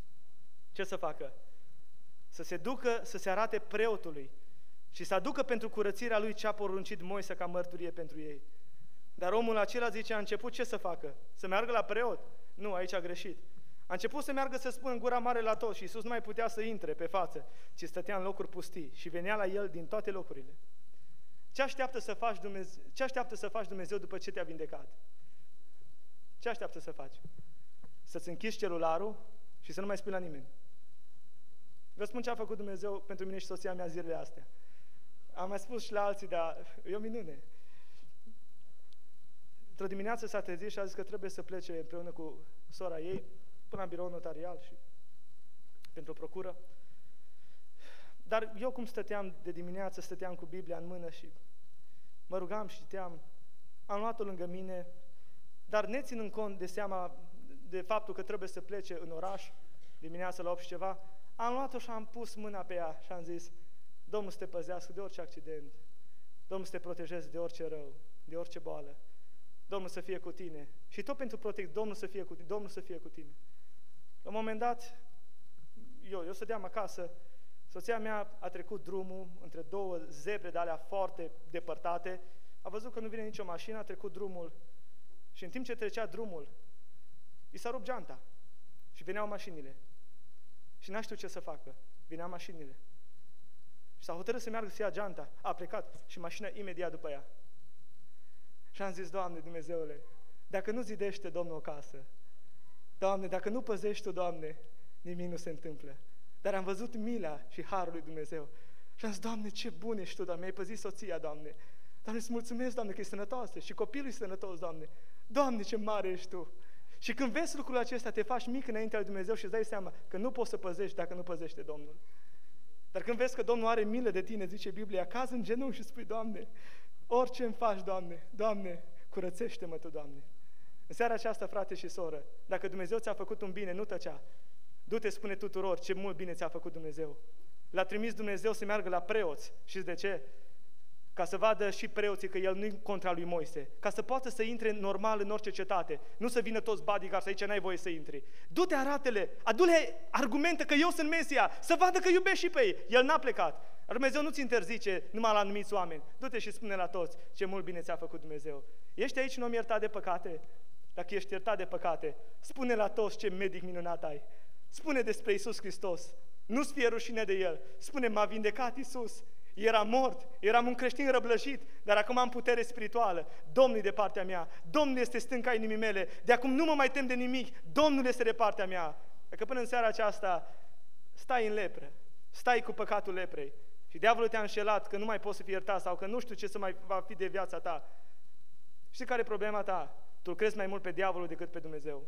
Ce să facă? Să se ducă, să se arate preotului și să aducă pentru curățirea lui ce a poruncit Moise ca mărturie pentru ei. Dar omul acela, zice, a început ce să facă? Să meargă la preot? Nu, aici a greșit. A început să meargă să spună în gura mare la toți și Iisus nu mai putea să intre pe față, ci stătea în locuri pustii și venea la el din toate locurile. Ce așteaptă să faci Dumnezeu, ce așteaptă să faci Dumnezeu după ce te-a vindecat? Ce așteaptă să faci? Să-ți închizi celularul și să nu mai spui la nimeni. Vă spun ce a făcut Dumnezeu pentru mine și soția mea zilele astea. Am mai spus și la alții, dar e o minune. Într-o dimineață s-a trezit și a zis că trebuie să plece împreună cu sora ei până la birou notarial și pentru o procură. Dar eu cum stăteam de dimineață, stăteam cu Biblia în mână și mă rugam și citeam, am luat-o lângă mine, dar ne ținând cont de seama de faptul că trebuie să plece în oraș dimineața la opt și ceva, am luat-o și am pus mâna pe ea și am zis, Domnul să te păzească de orice accident, Domnul să te protejeze de orice rău, de orice boală, Domnul să fie cu tine. Și tot pentru protecție, Domnul să fie cu tine, Domnul să fie cu tine. La un moment dat, eu, eu stăteam acasă, soția mea a trecut drumul între două zebre de alea foarte depărtate, a văzut că nu vine nicio mașină, a trecut drumul și în timp ce trecea drumul, i s-a rupt geanta și veneau mașinile. Și n-a știut ce să facă, veneau mașinile. Și s-a hotărât să meargă să ia geanta, a plecat și mașina imediat după ea. Și am zis, Doamne, Dumnezeule, dacă nu zidește Domnul o casă, Doamne, dacă nu păzești Tu, Doamne, nimic nu se întâmplă. Dar am văzut mila și harul lui Dumnezeu. Și am zis, Doamne, ce bun ești Tu, Doamne, mi-ai păzit soția, Doamne. Doamne, îți mulțumesc, Doamne, că e sănătoasă și copilul e sănătos, Doamne. Doamne, ce mare ești Tu. Și când vezi lucrul acesta, te faci mic înaintea lui Dumnezeu și îți dai seama că nu poți să păzești dacă nu păzește Domnul. Dar când vezi că Domnul are milă de tine, zice Biblia, cazi în genunchi și spui, Doamne, orice îmi faci, Doamne, Doamne, curățește-mă Tu, Doamne. În seara aceasta, frate și soră, dacă Dumnezeu ți-a făcut un bine, nu tăcea. Du-te, spune tuturor ce mult bine ți-a făcut Dumnezeu. L-a trimis Dumnezeu să meargă la preoți. Știți de ce? Ca să vadă și preoții că el nu-i contra lui Moise. Ca să poată să intre normal în orice cetate. Nu să vină toți bodyguards, aici n-ai voie să intri. Du-te, arată-le, adu-le argumente că eu sunt Mesia, să vadă că iubești și pe ei. El n-a plecat. Dumnezeu nu-ți interzice numai la anumiți oameni. Du-te și spune la toți ce mult bine ți-a făcut Dumnezeu. Ești aici nu-mi iertat de păcate? Dacă ești iertat de păcate, spune la toți ce medic minunat ai. Spune despre Iisus Hristos. Nu-ți fie rușine de El. Spune, m-a vindecat Iisus. Eram mort, eram un creștin răblășit, dar acum am putere spirituală. Domnul e de partea mea. Domnul este stânca inimii mele. De acum nu mă mai tem de nimic. Domnul este de partea mea. Dacă până în seara aceasta stai în lepră, stai cu păcatul leprei și diavolul te-a înșelat că nu mai poți să fii iertat sau că nu știu ce să mai va fi de viața ta. Știi care e problema ta? Tu crezi mai mult pe diavolul decât pe Dumnezeu.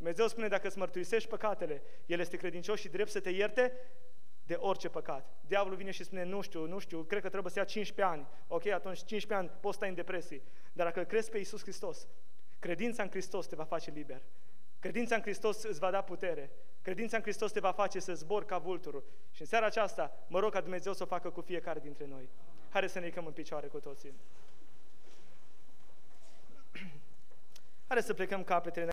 Dumnezeu spune, dacă îți mărturisești păcatele, El este credincios și drept să te ierte de orice păcat. Diavolul vine și spune, nu știu, nu știu, cred că trebuie să ia cincisprezece ani. Ok, atunci cincisprezece ani poți sta în depresie. Dar dacă îl crezi pe Iisus Hristos, credința în Hristos te va face liber. Credința în Hristos îți va da putere. Credința în Hristos te va face să zbori ca vulturul. Și în seara aceasta, mă rog ca Dumnezeu să o facă cu fiecare dintre noi. Haideți să ne ridicăm în picioare cu toții. Haideți să plecăm capetele